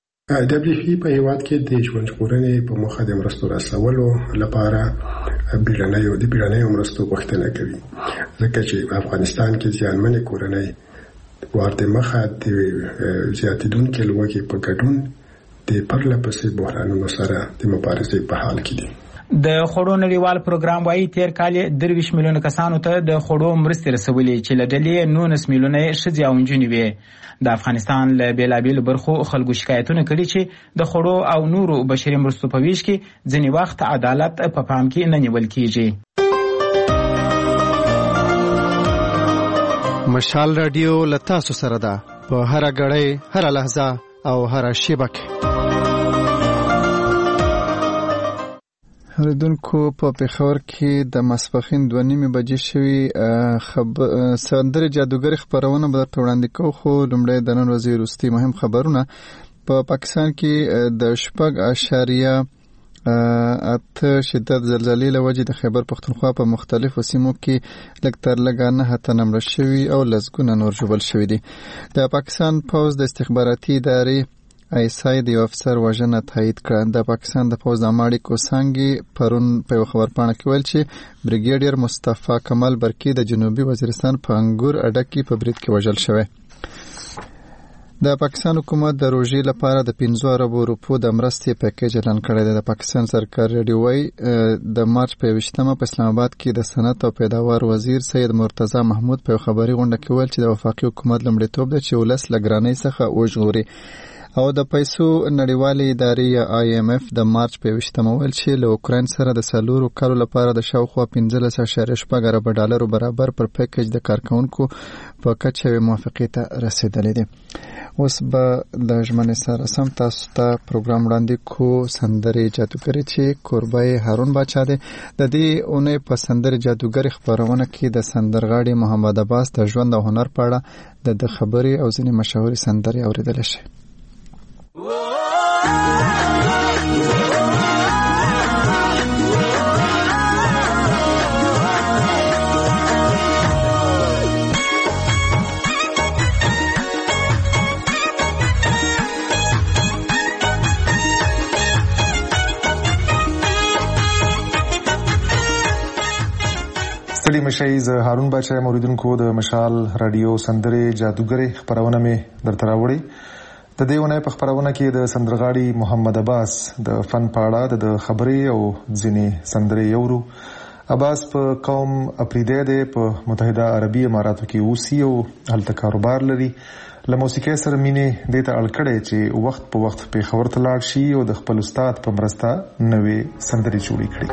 دبلیو اف پی په هیواد کې د ژوند ژغورنې په موخه د مرستو رسولو لپاره بیړنۍ د بیړنۍ مرستو غوښتنه کوي ځکه چې په افغانستان کې زیانمنې کورنۍ ورته مخه د زیاتېدونکې لوږې په ګډون د پرله پسې بحرانونو سره د مبارزې په حال کې دي. د خوړو نړیوال پروګرام وايي تیر کال درویش میلیونه کسانو ته د خوړو مرستې رسولې چې له ډلې نولس میلیونه ښځې او نجونې وې. د افغانستان له بېلابېلو برخو خلکو شکایتونه کړي چې د خوړو او نورو بشري مرستو په ویش کې ځینې وخت عدالت په پام کې نه نیول کیږي. مشال رادیو له تاسو سره ده په هره غړۍ هره لحظه او هره شیبه کې. اوریدونکو په پېښور کې د ماسپښین دوه نیمې بجې شوي سندرې جادوګرې خپرونه به درته وړاندې کوو، خو لومړی د نن ورځې وروستي مهم خبرونه. په پاکستان کې د شپږ اعشاریه اته شدت زلزلې له وجې د خیبر پښتونخوا په مختلفو سیمو کې لږ تر لږه نهه تنه مړه شوي او لسګونه نور ژوبل شوي دي. د پاکستان پوځ د استخباراتي ادارې ایسای د یو افسر وژنه تایید کړه. د پاکستان د پوځ عامه کوسانګي پرون په یو خبرپاڼه کې ویل چې بریګیډیر مصطفی کمال برکی د جنوبي وزیرستان په انګور اډه کې په برید کې وژل شوی. د پاکستان حکومت د روژې لپاره د پنځه اربو روپو د مرستې پیکیج اعلان کړی دی. د پاکستان سرکار ریډیو وايي د مارچ په یوویشتمه په اسلام آباد کې د صنعت او پیداوار وزیر سید مرتضی محمود په خبري غونډه کې ویل چې د وفاقي حکومت لومړیتوب دی چې ولس له ګرانۍ څخه وژغوري. او د پیسو نړیوالې ادارې یا آی ایم اف د مارچ په یوویشتمه ویل چې له اوکراین سره د څلورو کالو لپاره د شاوخوا پنځلس اعشاریه شپږ اربه ډالرو برابر پر پیکیج د کارکونکو په کچه موافقې ته رسیدلې دي. اوس به د ژمنې سره سم تاسو ته پروګرام وړاندې کو سندرې جادوګرې چې کوربه هارون باچا دی. د دې اونۍ په سندرې جادوګرې خپرونه کې د سندرغاړي محمد عباس د ژوند او هنر په اړه د خبرې او ځینې مشهورې سندرې اوریدل شي. ستړي مشئ، زه هارون باچا یم. اوریدونکو د مشال رادیو سندرې جادوګرې خپرونه مې درته راوړې. د دې اونۍ په خپرونه کې د سندرغاړي محمد عباس د فن په اړه د خبرې او ځینې سندرې یورو. عباس په قوم اپریدی دی، په متحده عربي اماراتو کې اوسي او هلته کاروبار لري. له موسیقۍ سره مینې دې ته اړ کړی چې وخت په وخت پېښور ته لاړ شي او د خپل استاد په مرسته نوې سندرې جوړې کړي.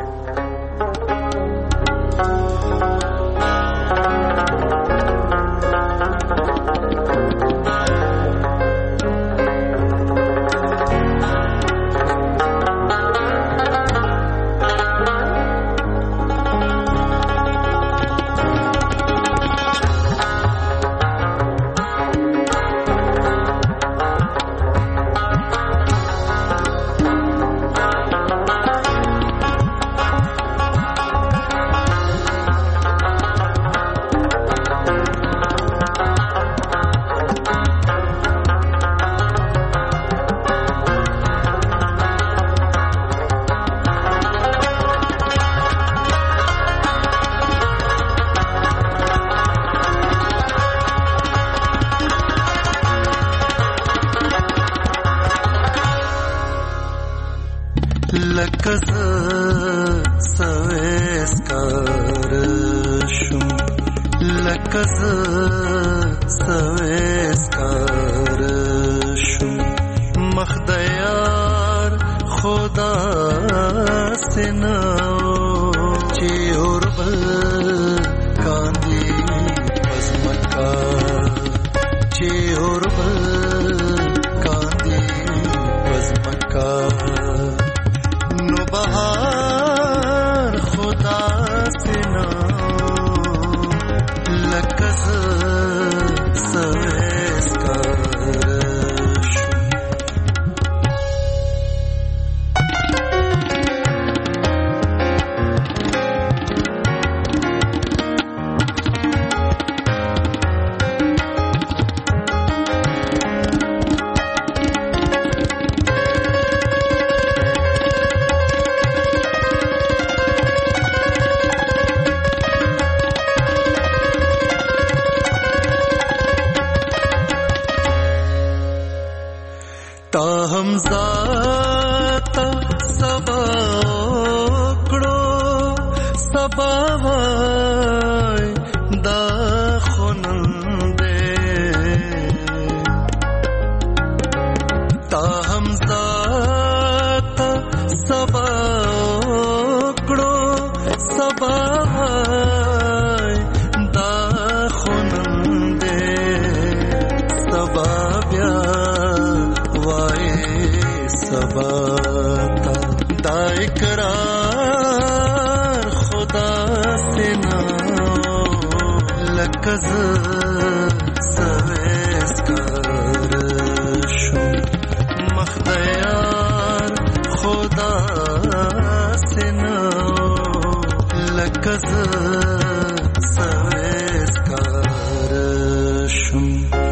دا اقرار لکه زه سویسکار شم مخ د یار خدا سنو لکه زه سویسکار شم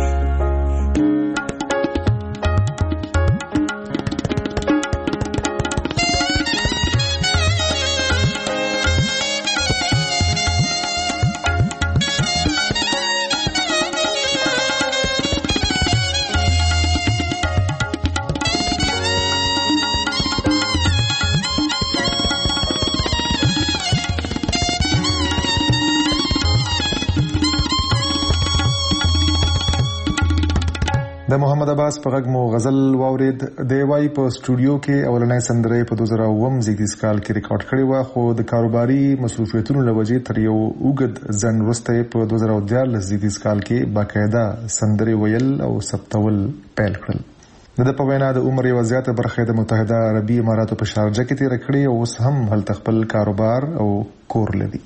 د محمد عباس په غږ مو غزل واورید. دی وايي په سټوډیو کې اولنۍ سندره په دوه زره اووه زیږدیز کال کې ریکارډ کړې وه، خو د کاروباري مصروفیتونو له وجې تر یو اوږد ځنډ وروسته په دوه زره دیارلس زیږدیز کال کې باقاعده سندرې ویل او ثبتول پیل کړل. د ده په وینا د عمر یوه زیاته برخه د متحده عربي اماراتو په شارجه کې تېره کړې او اوس هم هلته خپل کاروبار او کور لري.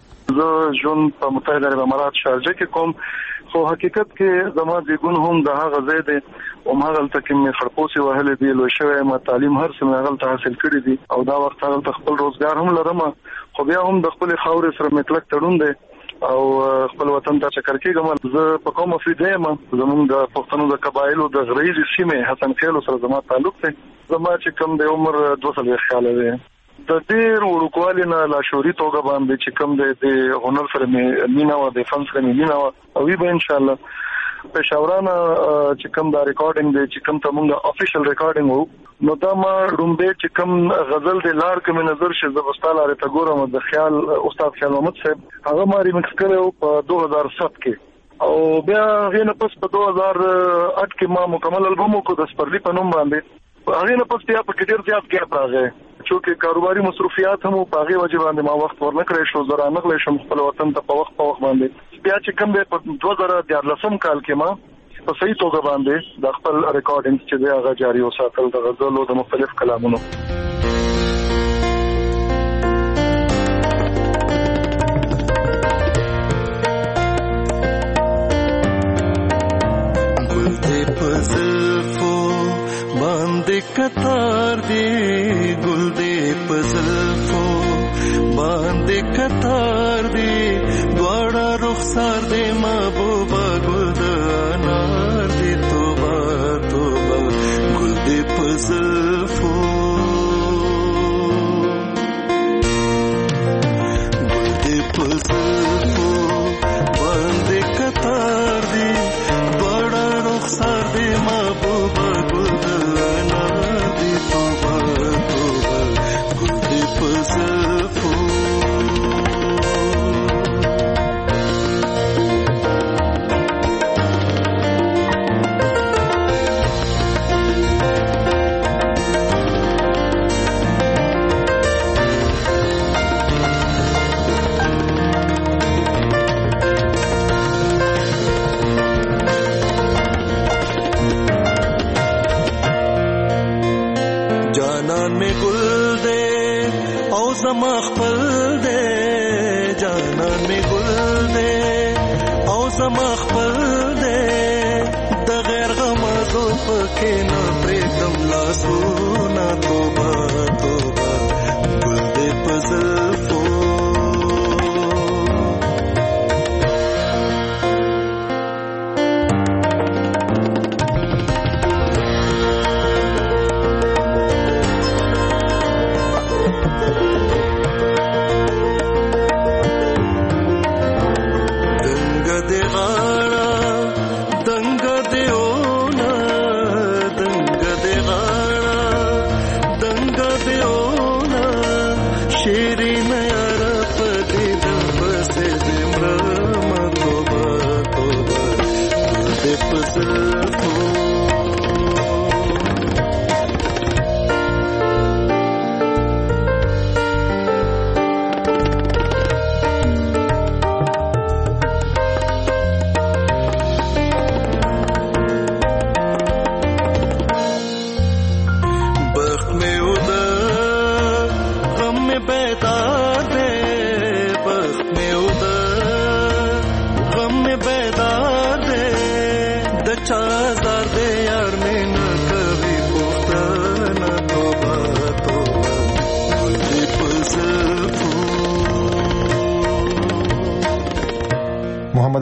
زه ژوند په متحده عربي امارات شارجه کې کوم، خو حقیقت کې زما زیږون هم د هغه ځای دی او هغلته کې مې خړپوسې وهلې دي، لوی شوی یم، تعلیم هر څه مې هغلته حاصل کړي دي او دا وخت هغلته خپل روزګار هم لرم، خو بیا هم د خپلې خاورې سره مې کلک تړون دی او خپل وطن ته چکر کېږم. زه په کوم افریده یم، زمونږ د پښتنو د قبایلو د غریزي سیمې حسن خیلو سره زما تعلق دی. زما چې کوم د عمر دوه څلوېښت کاله دی، د ډېر وړوکوالي نه لاشعوري توګه باندې چې کوم دی د هنر سره مې مینه وه، د فن سره مې مینه وه او وي به انشاءالله پېښورانه چې کوم دا ریکارډینګ دی چې کوم ته مونږ افیشل ریکارډینګ وو، نو دا ما ډومبې چې کوم غزل دی لار کې مې نظر شي زه به ستا لارې ته ګورم د خیال استاد خیال محمد صاحب هغه ما ریمکس کړی و په دوه هزار سات کې او بیا هغې نه پس په دوه هزار اټ کې ما مکمل البم وکړو د سپرلي په نوم باندې. هغې نه پس بیا پکې ډېر زیات ګیپ راغی چونکې کاروباري مصروفیات هم په هغې وجې باندې ما وخت ورنه کړی شو، زه رانغلی شم خپل وطن ته په وخت په وخت باندې. بیا چې کوم دی په دوه زره دیارلسم کال کې ما په صحیح توګه باندې د خپل ریکارډینګ چې دی هغه جاري وساتل د غزلو د مختلف کلامونو. ګل دې په زلفو باندې کتار دی، ګل دې په زلفو باندې کتار دی، دواړه رخسار دی محبوبه ګل د انار دی، توبه توبه ګل دې په زلفو ګل دې په زلفو باندې کتار دی، دواړه رخسار دی محبوبه ګل د انار دی، توبه توبه ګل دې په زلفو. جانان میں گل دے او زما خپل دے، جانان میں گل دے او زما خپل دے، د غیر غمازو پکې نه پرېږدم لاسونه، توبه توبه ګل دې په زلفو.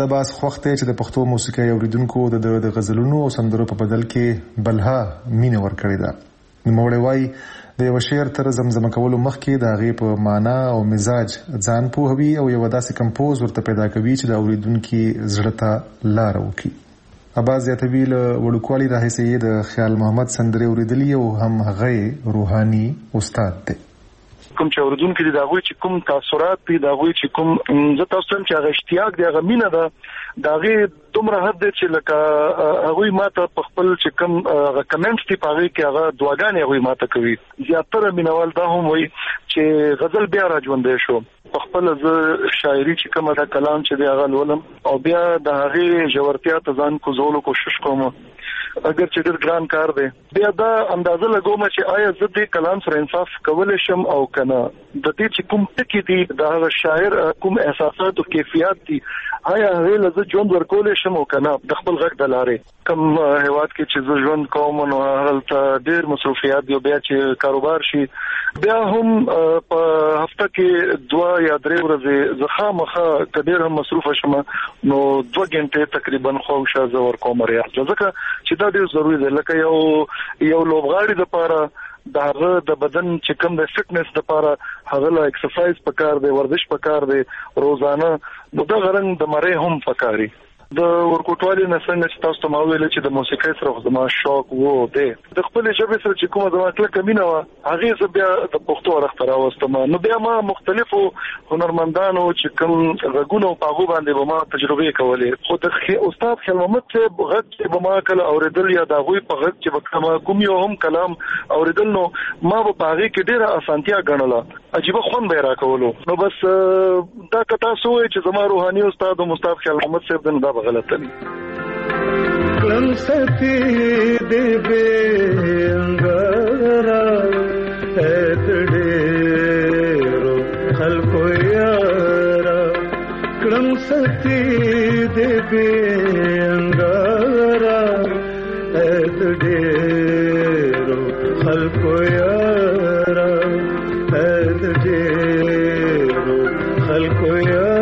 عباس خوښ دی چې د پښتو موسیقۍ اوریدونکو د غزلونو او سندرو په بدل کې بلها مینه ورکړې ده. نوموړی وایي د یو شعر تر زمزمه کولو مخکې د هغې په معنا او مزاج ځان پوهوي او یو داسې کمپوز ورته پیدا کوي چې د اوریدونکي زړه ته لاره وکړي. عباس زیاتوي له وړوکوالي راهیسې یې د خیال محمد سندرې اورېدلي او هم هغه روحاني استاد دی. کوم چې اوریدونکي دي د هغوی چې کوم تاثرات دي د هغوی چې کوم زه تاسو ته چې هغه اشتیاق دی هغه مینه ده د هغې دومره حد دی چې لکه هغوی ما ته په خپل چې کوم هغه کمنټس دي په هغې کې هغه دعاګانې هغوی ما ته کوي. زیاتره مینوال دا هم وایي چې غزل بیا را ژوندی شو. په خپله زه شاعري چې کومه ده کلام چې دی هغه لولم او بیا د هغې ژورتیا ته ځان کوزولو کوشش کوم اگر چې ډېر ګران کار دی. بیا دا اندازه لګوم چې آیا زه دې کلام سره انصاف کولی شم او که نه د دې چې کوم ټکي دي د هغه شاعر کوم احساسات او کیفیات دي آیا هغې له زه ژوند ورکولی شم او که نه د خپل غږ د لارې. کوم هیواد کې چې زه ژوند کوم نو هلته ډېر مصروفیات دي او بیا چې کاروبار شي بیا هم په هفته کې دوه یا درې ورځې زه خامخا که ډېر هم مصروفه شم نو دوه ګنټې تقریبا خواوشا زه ورکوم ریاض ځکه چې دا ډېر ضروري دی. لکه یو یو لوبغاړي دپاره د هغه د بدن چې کوم د فټنس دپاره هغه له اکسرسایز پکار دی ورزش پکار دی روزانه نو دغه رنګ د مرۍ هم پکاري. د ورکوټوالي نه څنګه چې تاسو ته ما وویل چې د موسیقۍ سره خو زما شوق و دی د خپلې ژبې سره چې کومه زما کلکه مینه وه هغې زه بیا د پښتو اړخ ته راوستم نو بیا ما مختلفو هنرمندانو چې کوم غږونه په هغو باندې به ما تجربې کولې خو د استاد خیال محمد صاحب غږ چې به ما کله اورېدل یا د هغوی په غږ چې به کوم یو هم کلام اورېدل نو ما به په هغې کې ډېره اسانتیا ګڼله عجیبه خوند به یې راکولو. نو بس دا که تاسو ووایئ چې زما روحاني استاد او استاد خیال محمد صاحب دی نو دا به غلطه وي. کلم ستی دی بې انګاره اې د ډېرو خلکو یاره کلم ستی دی بې انګاره اې د ډېرو خلکو یاره اې د ډېرو خلکو یاره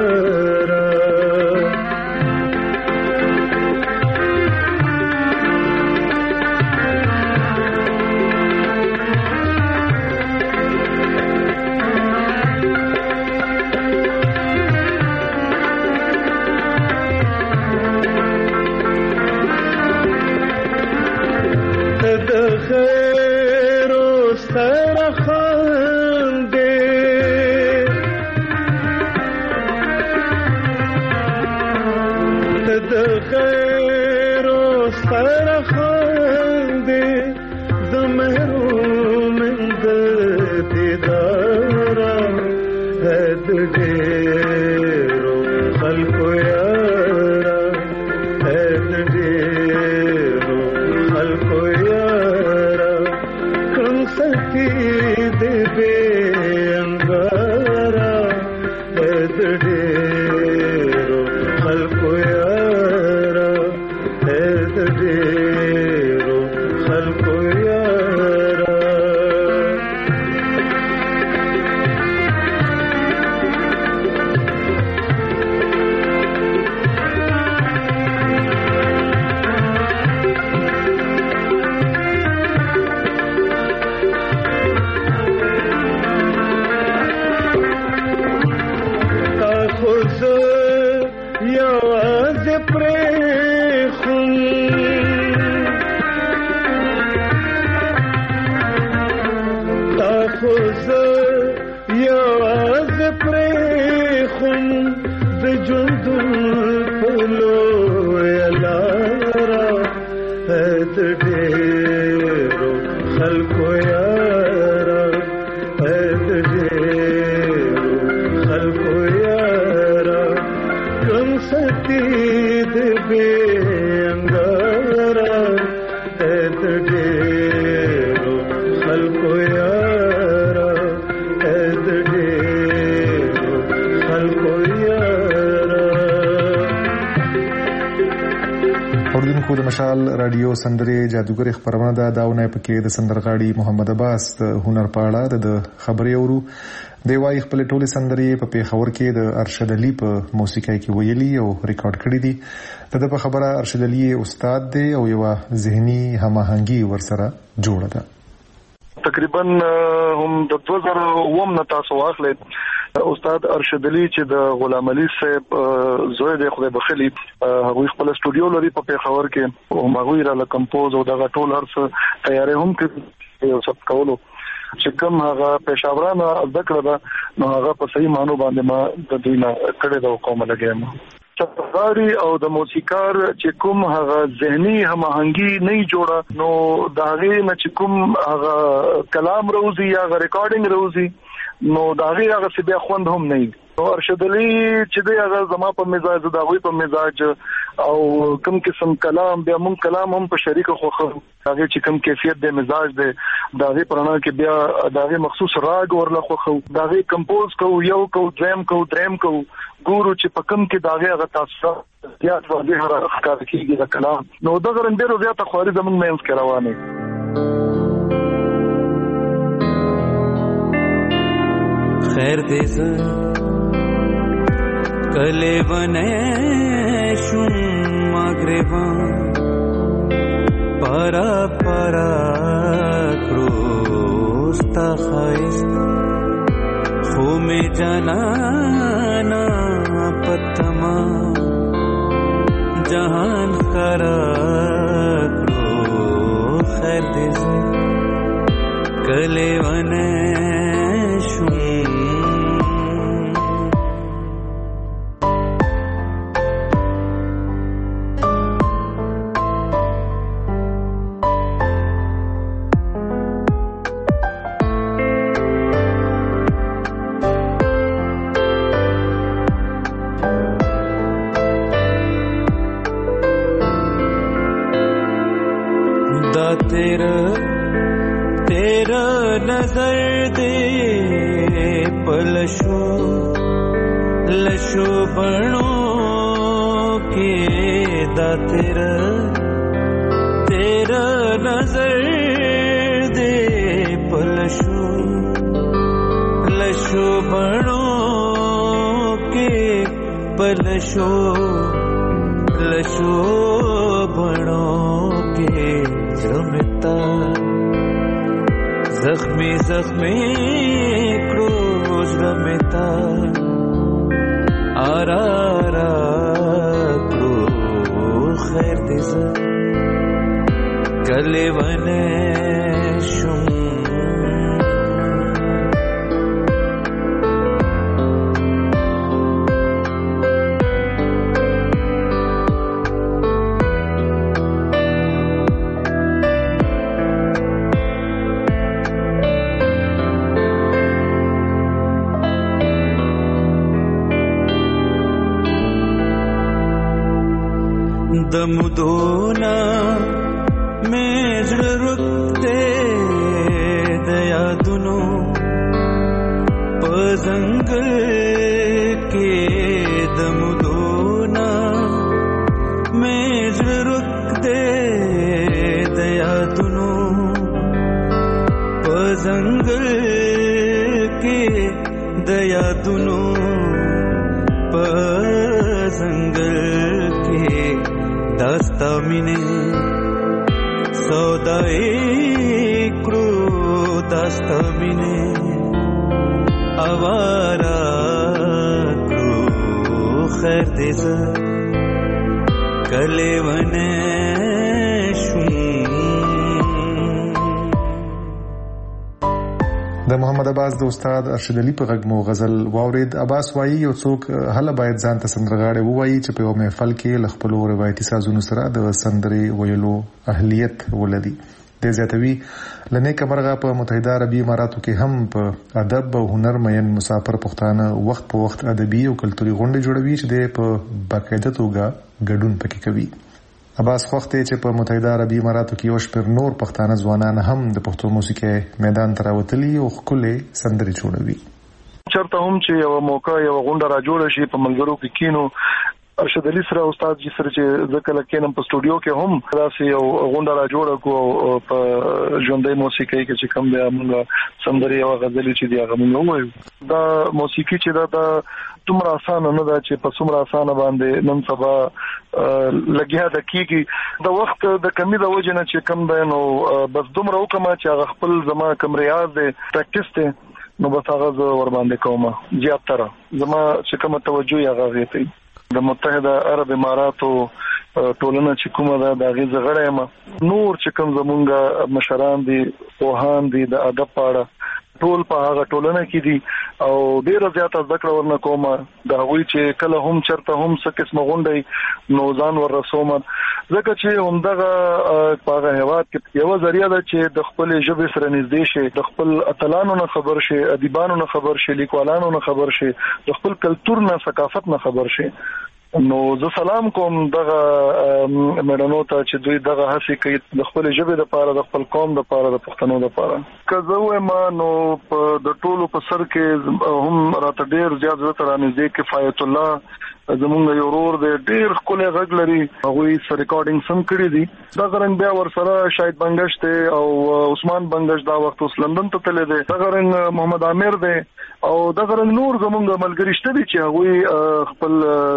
اوریدونکو د مشال رادیو سندرې جادوګر خبرونه ده دا ونه پکې د سندرغاړي محمد عباس د هنر په اړه د خبرې اورو. دی وايي خپل ټولې سندرې په پیښور کې د ارشد علي په موسیقۍ کې ویلي او ریکارډ کړې دي. د په خبره ارشد علي استاد دی او یو ذهني هماهنګي ورسره جوړه ده. تقریبا هم د دوه زره اووه نه تاسو واخلې استاد ارشد علي چې د غلام علي صاحب زوی دی خدای بخلي هغه خپل سټوډیو لري په پیښور کې او هغه را ل کمپوز او دغه ټول هرڅ تیارې هم کوي او ثبت کولو چې کوم هغه پېښورانه ذکر ده نو هغه په صحیح مانو باندې ما د دینه کړه د قوم لګیم چغاري او د موسیقار چې کوم هغه ذهني هماهنګي نه جوړه نو داغه نه چې کوم هغه کلام روزي یا ریکارډینګ روزي نو داغه هغه څه بیا خوند هم نه نو ارشد علي چې دی هغه زما په مزاج داوی په مزاج او کوم قسم کلام بیا مون کلام هم په شریک خوخه هغه چې کوم کیفیت د مزاج دی داغه پرانا کې بیا داغه مخصوص راګ ورله خوخه داغه کمپوز کو یو کو دریم کو دریم کو ګورو چې په کوم کې داغه هغه تاسو یا واضح راخکار کیږي د کلام نو دغه رنګ ډیرو زیاته خواري زمون مینس کې روانه خیر دې کله ونه شوم مغربان پارا پارا کروستا خایست خو می جانانا پتما جهان خرا کرو خیر دې کله ونه شوم तेरा तेरा नजर दे पलशो लशो बनो के दा तेरा तेरा नजर दे पलशो लशो बनो के पलशो लशो बनो के रमता जख्मी जख्मी क्रोज रमता आरा आरा क्रो खैर दिस कले बने शुम दमुदोना में रुकते दया दुनो पजंगल के दमुदोना में रुकते दया दुनो पजंगल के दया दुनो पजंगल के दास्ता मिने सौदाए क्रो दास्ता मिने आवारा क्रो खैर देस कले वने د محمد عباس د استاد ارشد علي په غږ مو غزل واورید. عباس وایي یو څوک هله باید ځان ته سندرغاړي ووایي چې په یو محفل کې له خپلو روایتي سازونو سره د سندرې ویلو اهلیت ولري. د زیاتوي لنې کمرغه په متحده عربي اماراتو کې هم په ادب او هنر مین مسافر پښتانه وخت په وخت ادبي او کلتوري غونډې جوړوي چې د په باقاعده توګه ګډون پکې کوي. عباس وخت چې په متحده عربي اماراتو کې یو شپږ نور پښتانه ځوانان هم د پښتو موسیقي میدان ته راوتلي او ښکلې سندرې جوړوي. چرته هم چې یو موقع یو غونډه را جوړه شي په منځرو کې کینو ارشد علي سره استاد جی سره چې ځکه لکه نن په سټوډیو کې هم راسي او غونډه را جوړه کو په ژوندۍ موسیقي کې چې کوم دی موږ سندري او غزلې چې دی هغه موږ وایو دا موسیقي چې دا د تمره آسان نه ده چې په څومره آسان باندې نن سبا لګیا د کیږي د وخت د کمی د وجه نه چې کم دی نو بس دومره وکما چې هغه خپل زما کم ریاض دی پریکټیس دی نو بس هغه زه ور باندې کوم زیات تر زما چې کوم توجه یې هغه غوښتي د متحده عرب اماراتو ټولنه چې کومه ده د غي زغړې ما نور چې کوم زمونږه مشران دي پوهان دي د ادب پاړه ټول په هغه ټولنه کې دي او ډیر زیات ذکر ورنه کومه دا وی چې کله هم چرته هم څه قسم غونډي نو ځان ور رسوم ځکه چې همدغه په هغه هواد کې یو ذریعہ ده چې د خپل ژبې سره نږدې شي د خپل اتلانو نه خبر شي ادیبانو نه خبر شي لیکوالانو نه خبر شي د خپل کلچر نه ثقافت نه خبر شي نو زه سلام کوم دغه مېرانو ته چې دوی دغه هڅه کوي د خپل ژبې لپاره د خپل قوم لپاره د پښتنو لپاره کزه وایم نو په د ټولو په سر کې هم راته ډیر زیات زړه رانږدې کفایت الله زمونږ یو ورور دی ډیر خپل غږ لري هغه سره ریکارډینګ سم کړی دي دا غرنګ بیا ور سره شاید بنگش ته او عثمان بنگش دا وخت اوس لندن ته تللی دی دا غرنګ محمد عامر دی او دا غرنګ نور زمونږ ملګری شته دي چې هغه خپل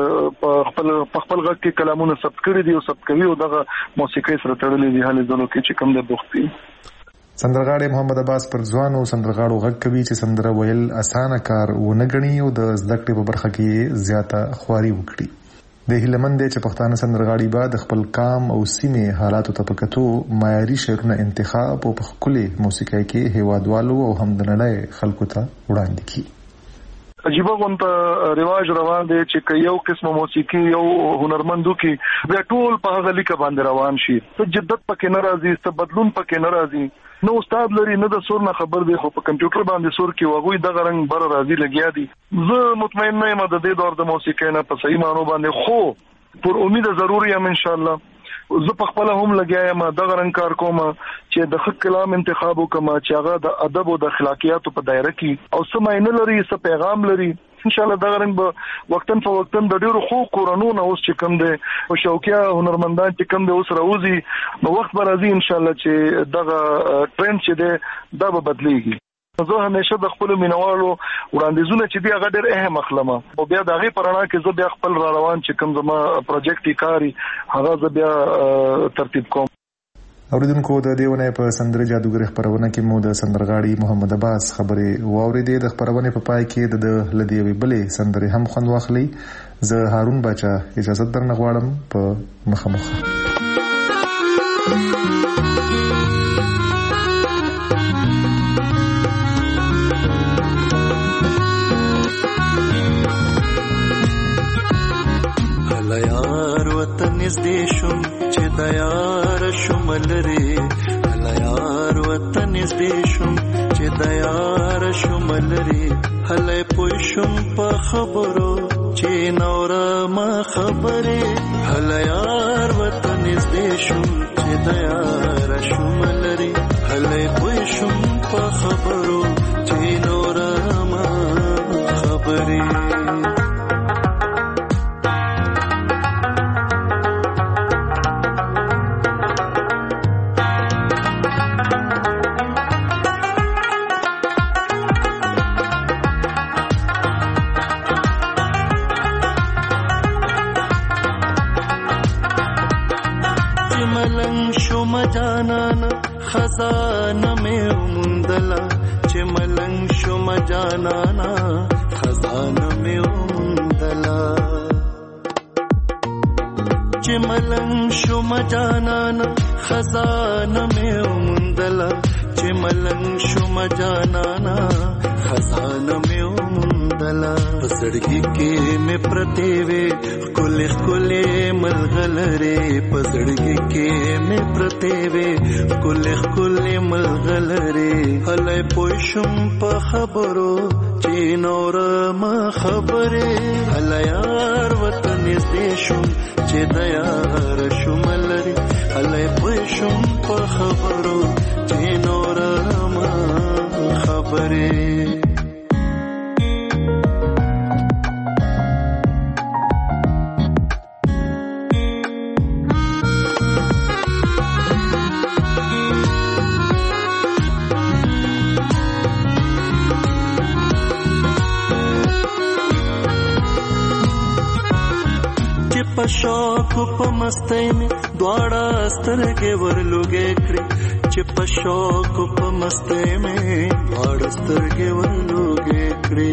خپل خپل غږ کې کلامونه ثبت کړی دي او ثبت کوي او دغه موسیقي سره تړلې دي حالې ځلو کې چې کوم د بوختي سندرغاړي محمد عباس پر ځوانو سندرغاړو غږ کوي چې سندره ویل اسانه کار و نه غني او د زده کړې په برخه کې زیاته خواري وکړي د هیلمند چې پښتانه سندرغاړي بعد خپل کام او سیمه حالاتو ته پکتو معیاري شعرونه انتخاب او په خپل موسیقي کې هیوادوالو او هم د نړۍ خلکو ته وړاندې کړي عجیبه غونته رواج روان دی چې یو قسمه موسیقي یو هنرمندو کې بیا ټول په هغه لیکه باندې روان شي ته جدت پکې ناراضي ته بدلون پکې ناراضي نو استاد لري نه د سور نه خبر دی خو په کمپیوټر باندې سور کې وغوي د غرنګ بر راضي لګیا دي زه مطمئن نه یم د دې دور د موسیقي نه په صحیح معنی باندې خو پر امید ضروري یم ان شاء الله زه په خپل هم لګیایم د غرنګ کار کوم چې د خپل کلام انتخاب وکم چې هغه د ادب او د اخلاقیاتو په دایره کې او سماینه لري څه پیغام لري ان شاء الله د غرنګ به وختن په وختن د ډیرو خو قرانونو اوس چې کوم دي او شوقیا هنرمندان چې کوم دي اوس راوځي نو وخت به راځي ان شاء الله چې دغه ټرند چې دی دا به بدليږي زه همیشه د خپل مینوالو وړاندیزونه چې دی هغه ډېر اهم اخلم او بیا د هغه پرانا کې زه بیا خپل را روان چې کوم زما پروجیکټ کاری هغه زه بیا ترتیب کوم اوریدونکو د دیونه په سندره جادوګر خبرونه کې مو د سندرغاړي محمد عباس خبرې واوریدې د خبرونه په پای کې د لدیوي بلې سندره هم خوند واخلي زه هارون بچا اجازه درنه غواړم په مخامخ نږدې شوم چې د یار شوم لري هله یار وطن نږدې شوم چې د یار شوم لري هله پوه شوم په خبرو چې نوره ما خبرې هله یار وطن نږدې شوم چې د یار شوم لري هله پوه شوم په خبرو چې نوره ما خبرې جانانا خزانه مې ومندلا چې ملنګ شوم جانانا خزانه مې ومندلا چې ملنګ شوم جانانا خزانه مې ومندلا چې ملنګ شوم جانانا خزانه مې ومندلا پسړګي کې مې پرتیوي کله کله ملغلره پسړګي کې مې پرتیوي کله کله ملغلره هله پوښم په خبرو چې نور ما خبره هله یار وطن دې شوم چې د یار شوم لري هله پوښم په خبرو چې نور ما خبره شوق په مستۍ مې دواړه سترګې ورلوګې کړې چې په شوق په مستۍ مې دواړه سترګې ورلوګې کړې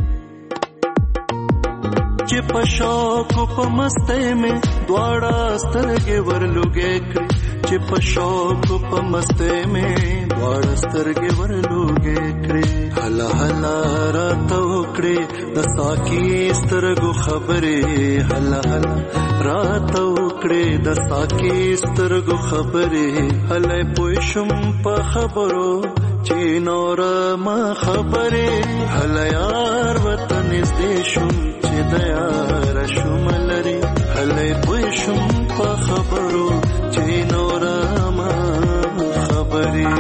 چې په شوق په مستۍ مې دواړه سترګې ورلوګې کړې چې په شوق په مستۍ مې دواړه سترګې ورلوګې کړې هلا هلا راته وکړې د ساقي سترګو خبرې هلا هلا راته وکړې د ساقي سترګو خبرې هله پوه شم په خبرو چې نور ما خبرې هله یار وطن نږدې شم چې د یار شم لري هله پوه شم په خبرو چې نور ما خبرې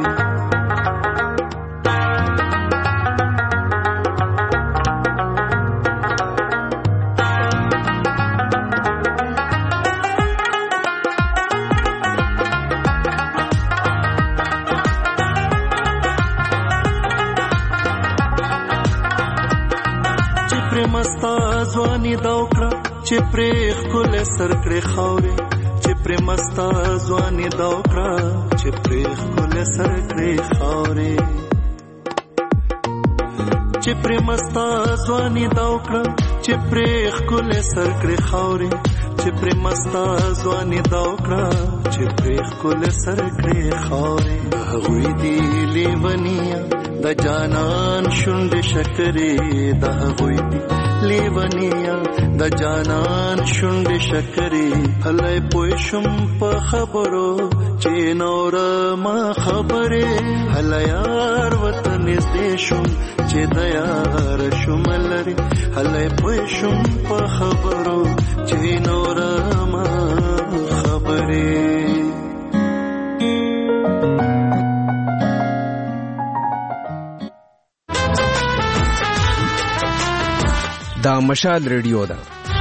مستا ځواني دا وکړه چې پرې ښکلې سر کړې خاورې چې پرې مستا ځواني دا وکړه چې پرې ښکلې سر کړې خاورې چې پرې مستا ځواني دا وکړه چې پرې ښکلې سر کړې خاورې چې پرې مستا ځواني دا وکړه چې پرې ښکلې سر کړې خاورې د هغوی دي لیونیا د جانان شونډې شکرې د هغوی دي لیونیا د جانان شونډې شکرې هله پوه شم په خبرو چې نور ما خبرې هله یار وطن نږدې شم چې د یار شم لري هله پوه شم په خبرو چې نور ما خبرې دا مشال ریډیو ده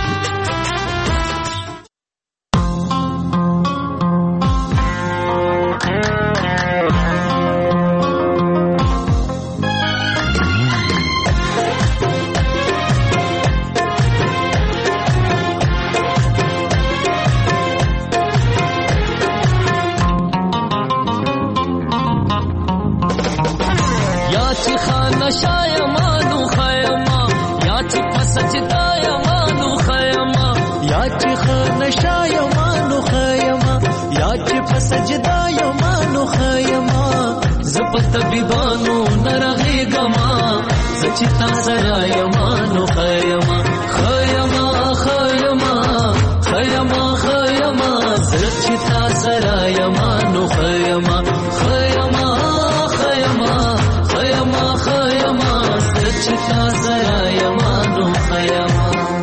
یا چې خانه شایمانو خیمه یا چې پسجدا یمانو خیمه یا چې خانه شایمانو خیمه یا چې پسجدا یمانو خیمه زپت بیبانو نرغیګما چې تا سره یمانو خیمه خیمه خیمه خیمه خیمه چې تا سره یمانو خیمه خیمه خیمه خیمه خیمه چې تا سره یمانو خیمه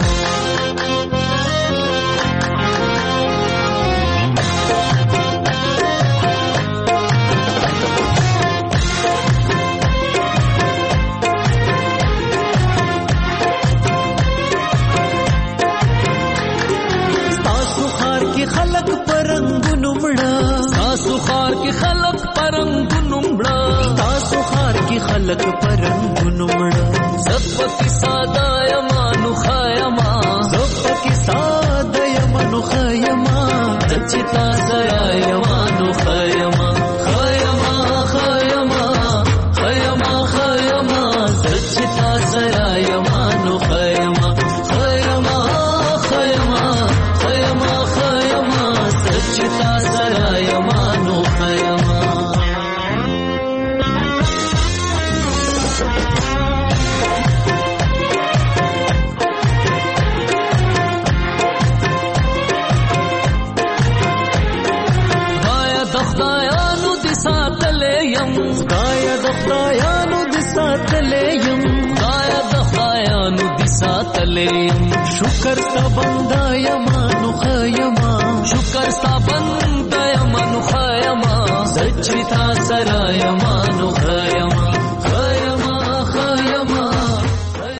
خلق پرنګونو مړه تاسو خار کې خلق پرنګونو مړه تاسو خار کې خلق پرنګونو مړه زپ کی ساده یمانو خیمه زپ کی ساده یمانو خیمه چتا سره یمانو خیمه خیمه خیمه خیمه خیمه چتا سره یمانو خیمه خیمه خیمه خیمه چتا سره یمانو خیمه خدایا د خدایانو دې ساتلې یم خدایا د خدایانو دې ساتلې یم خدایا د خدایانو دې ساتلې یم شکر ستا بنده یمانو خیمه شکر ستا بنده یمانو خیمه سچتا سره یمانو خیمه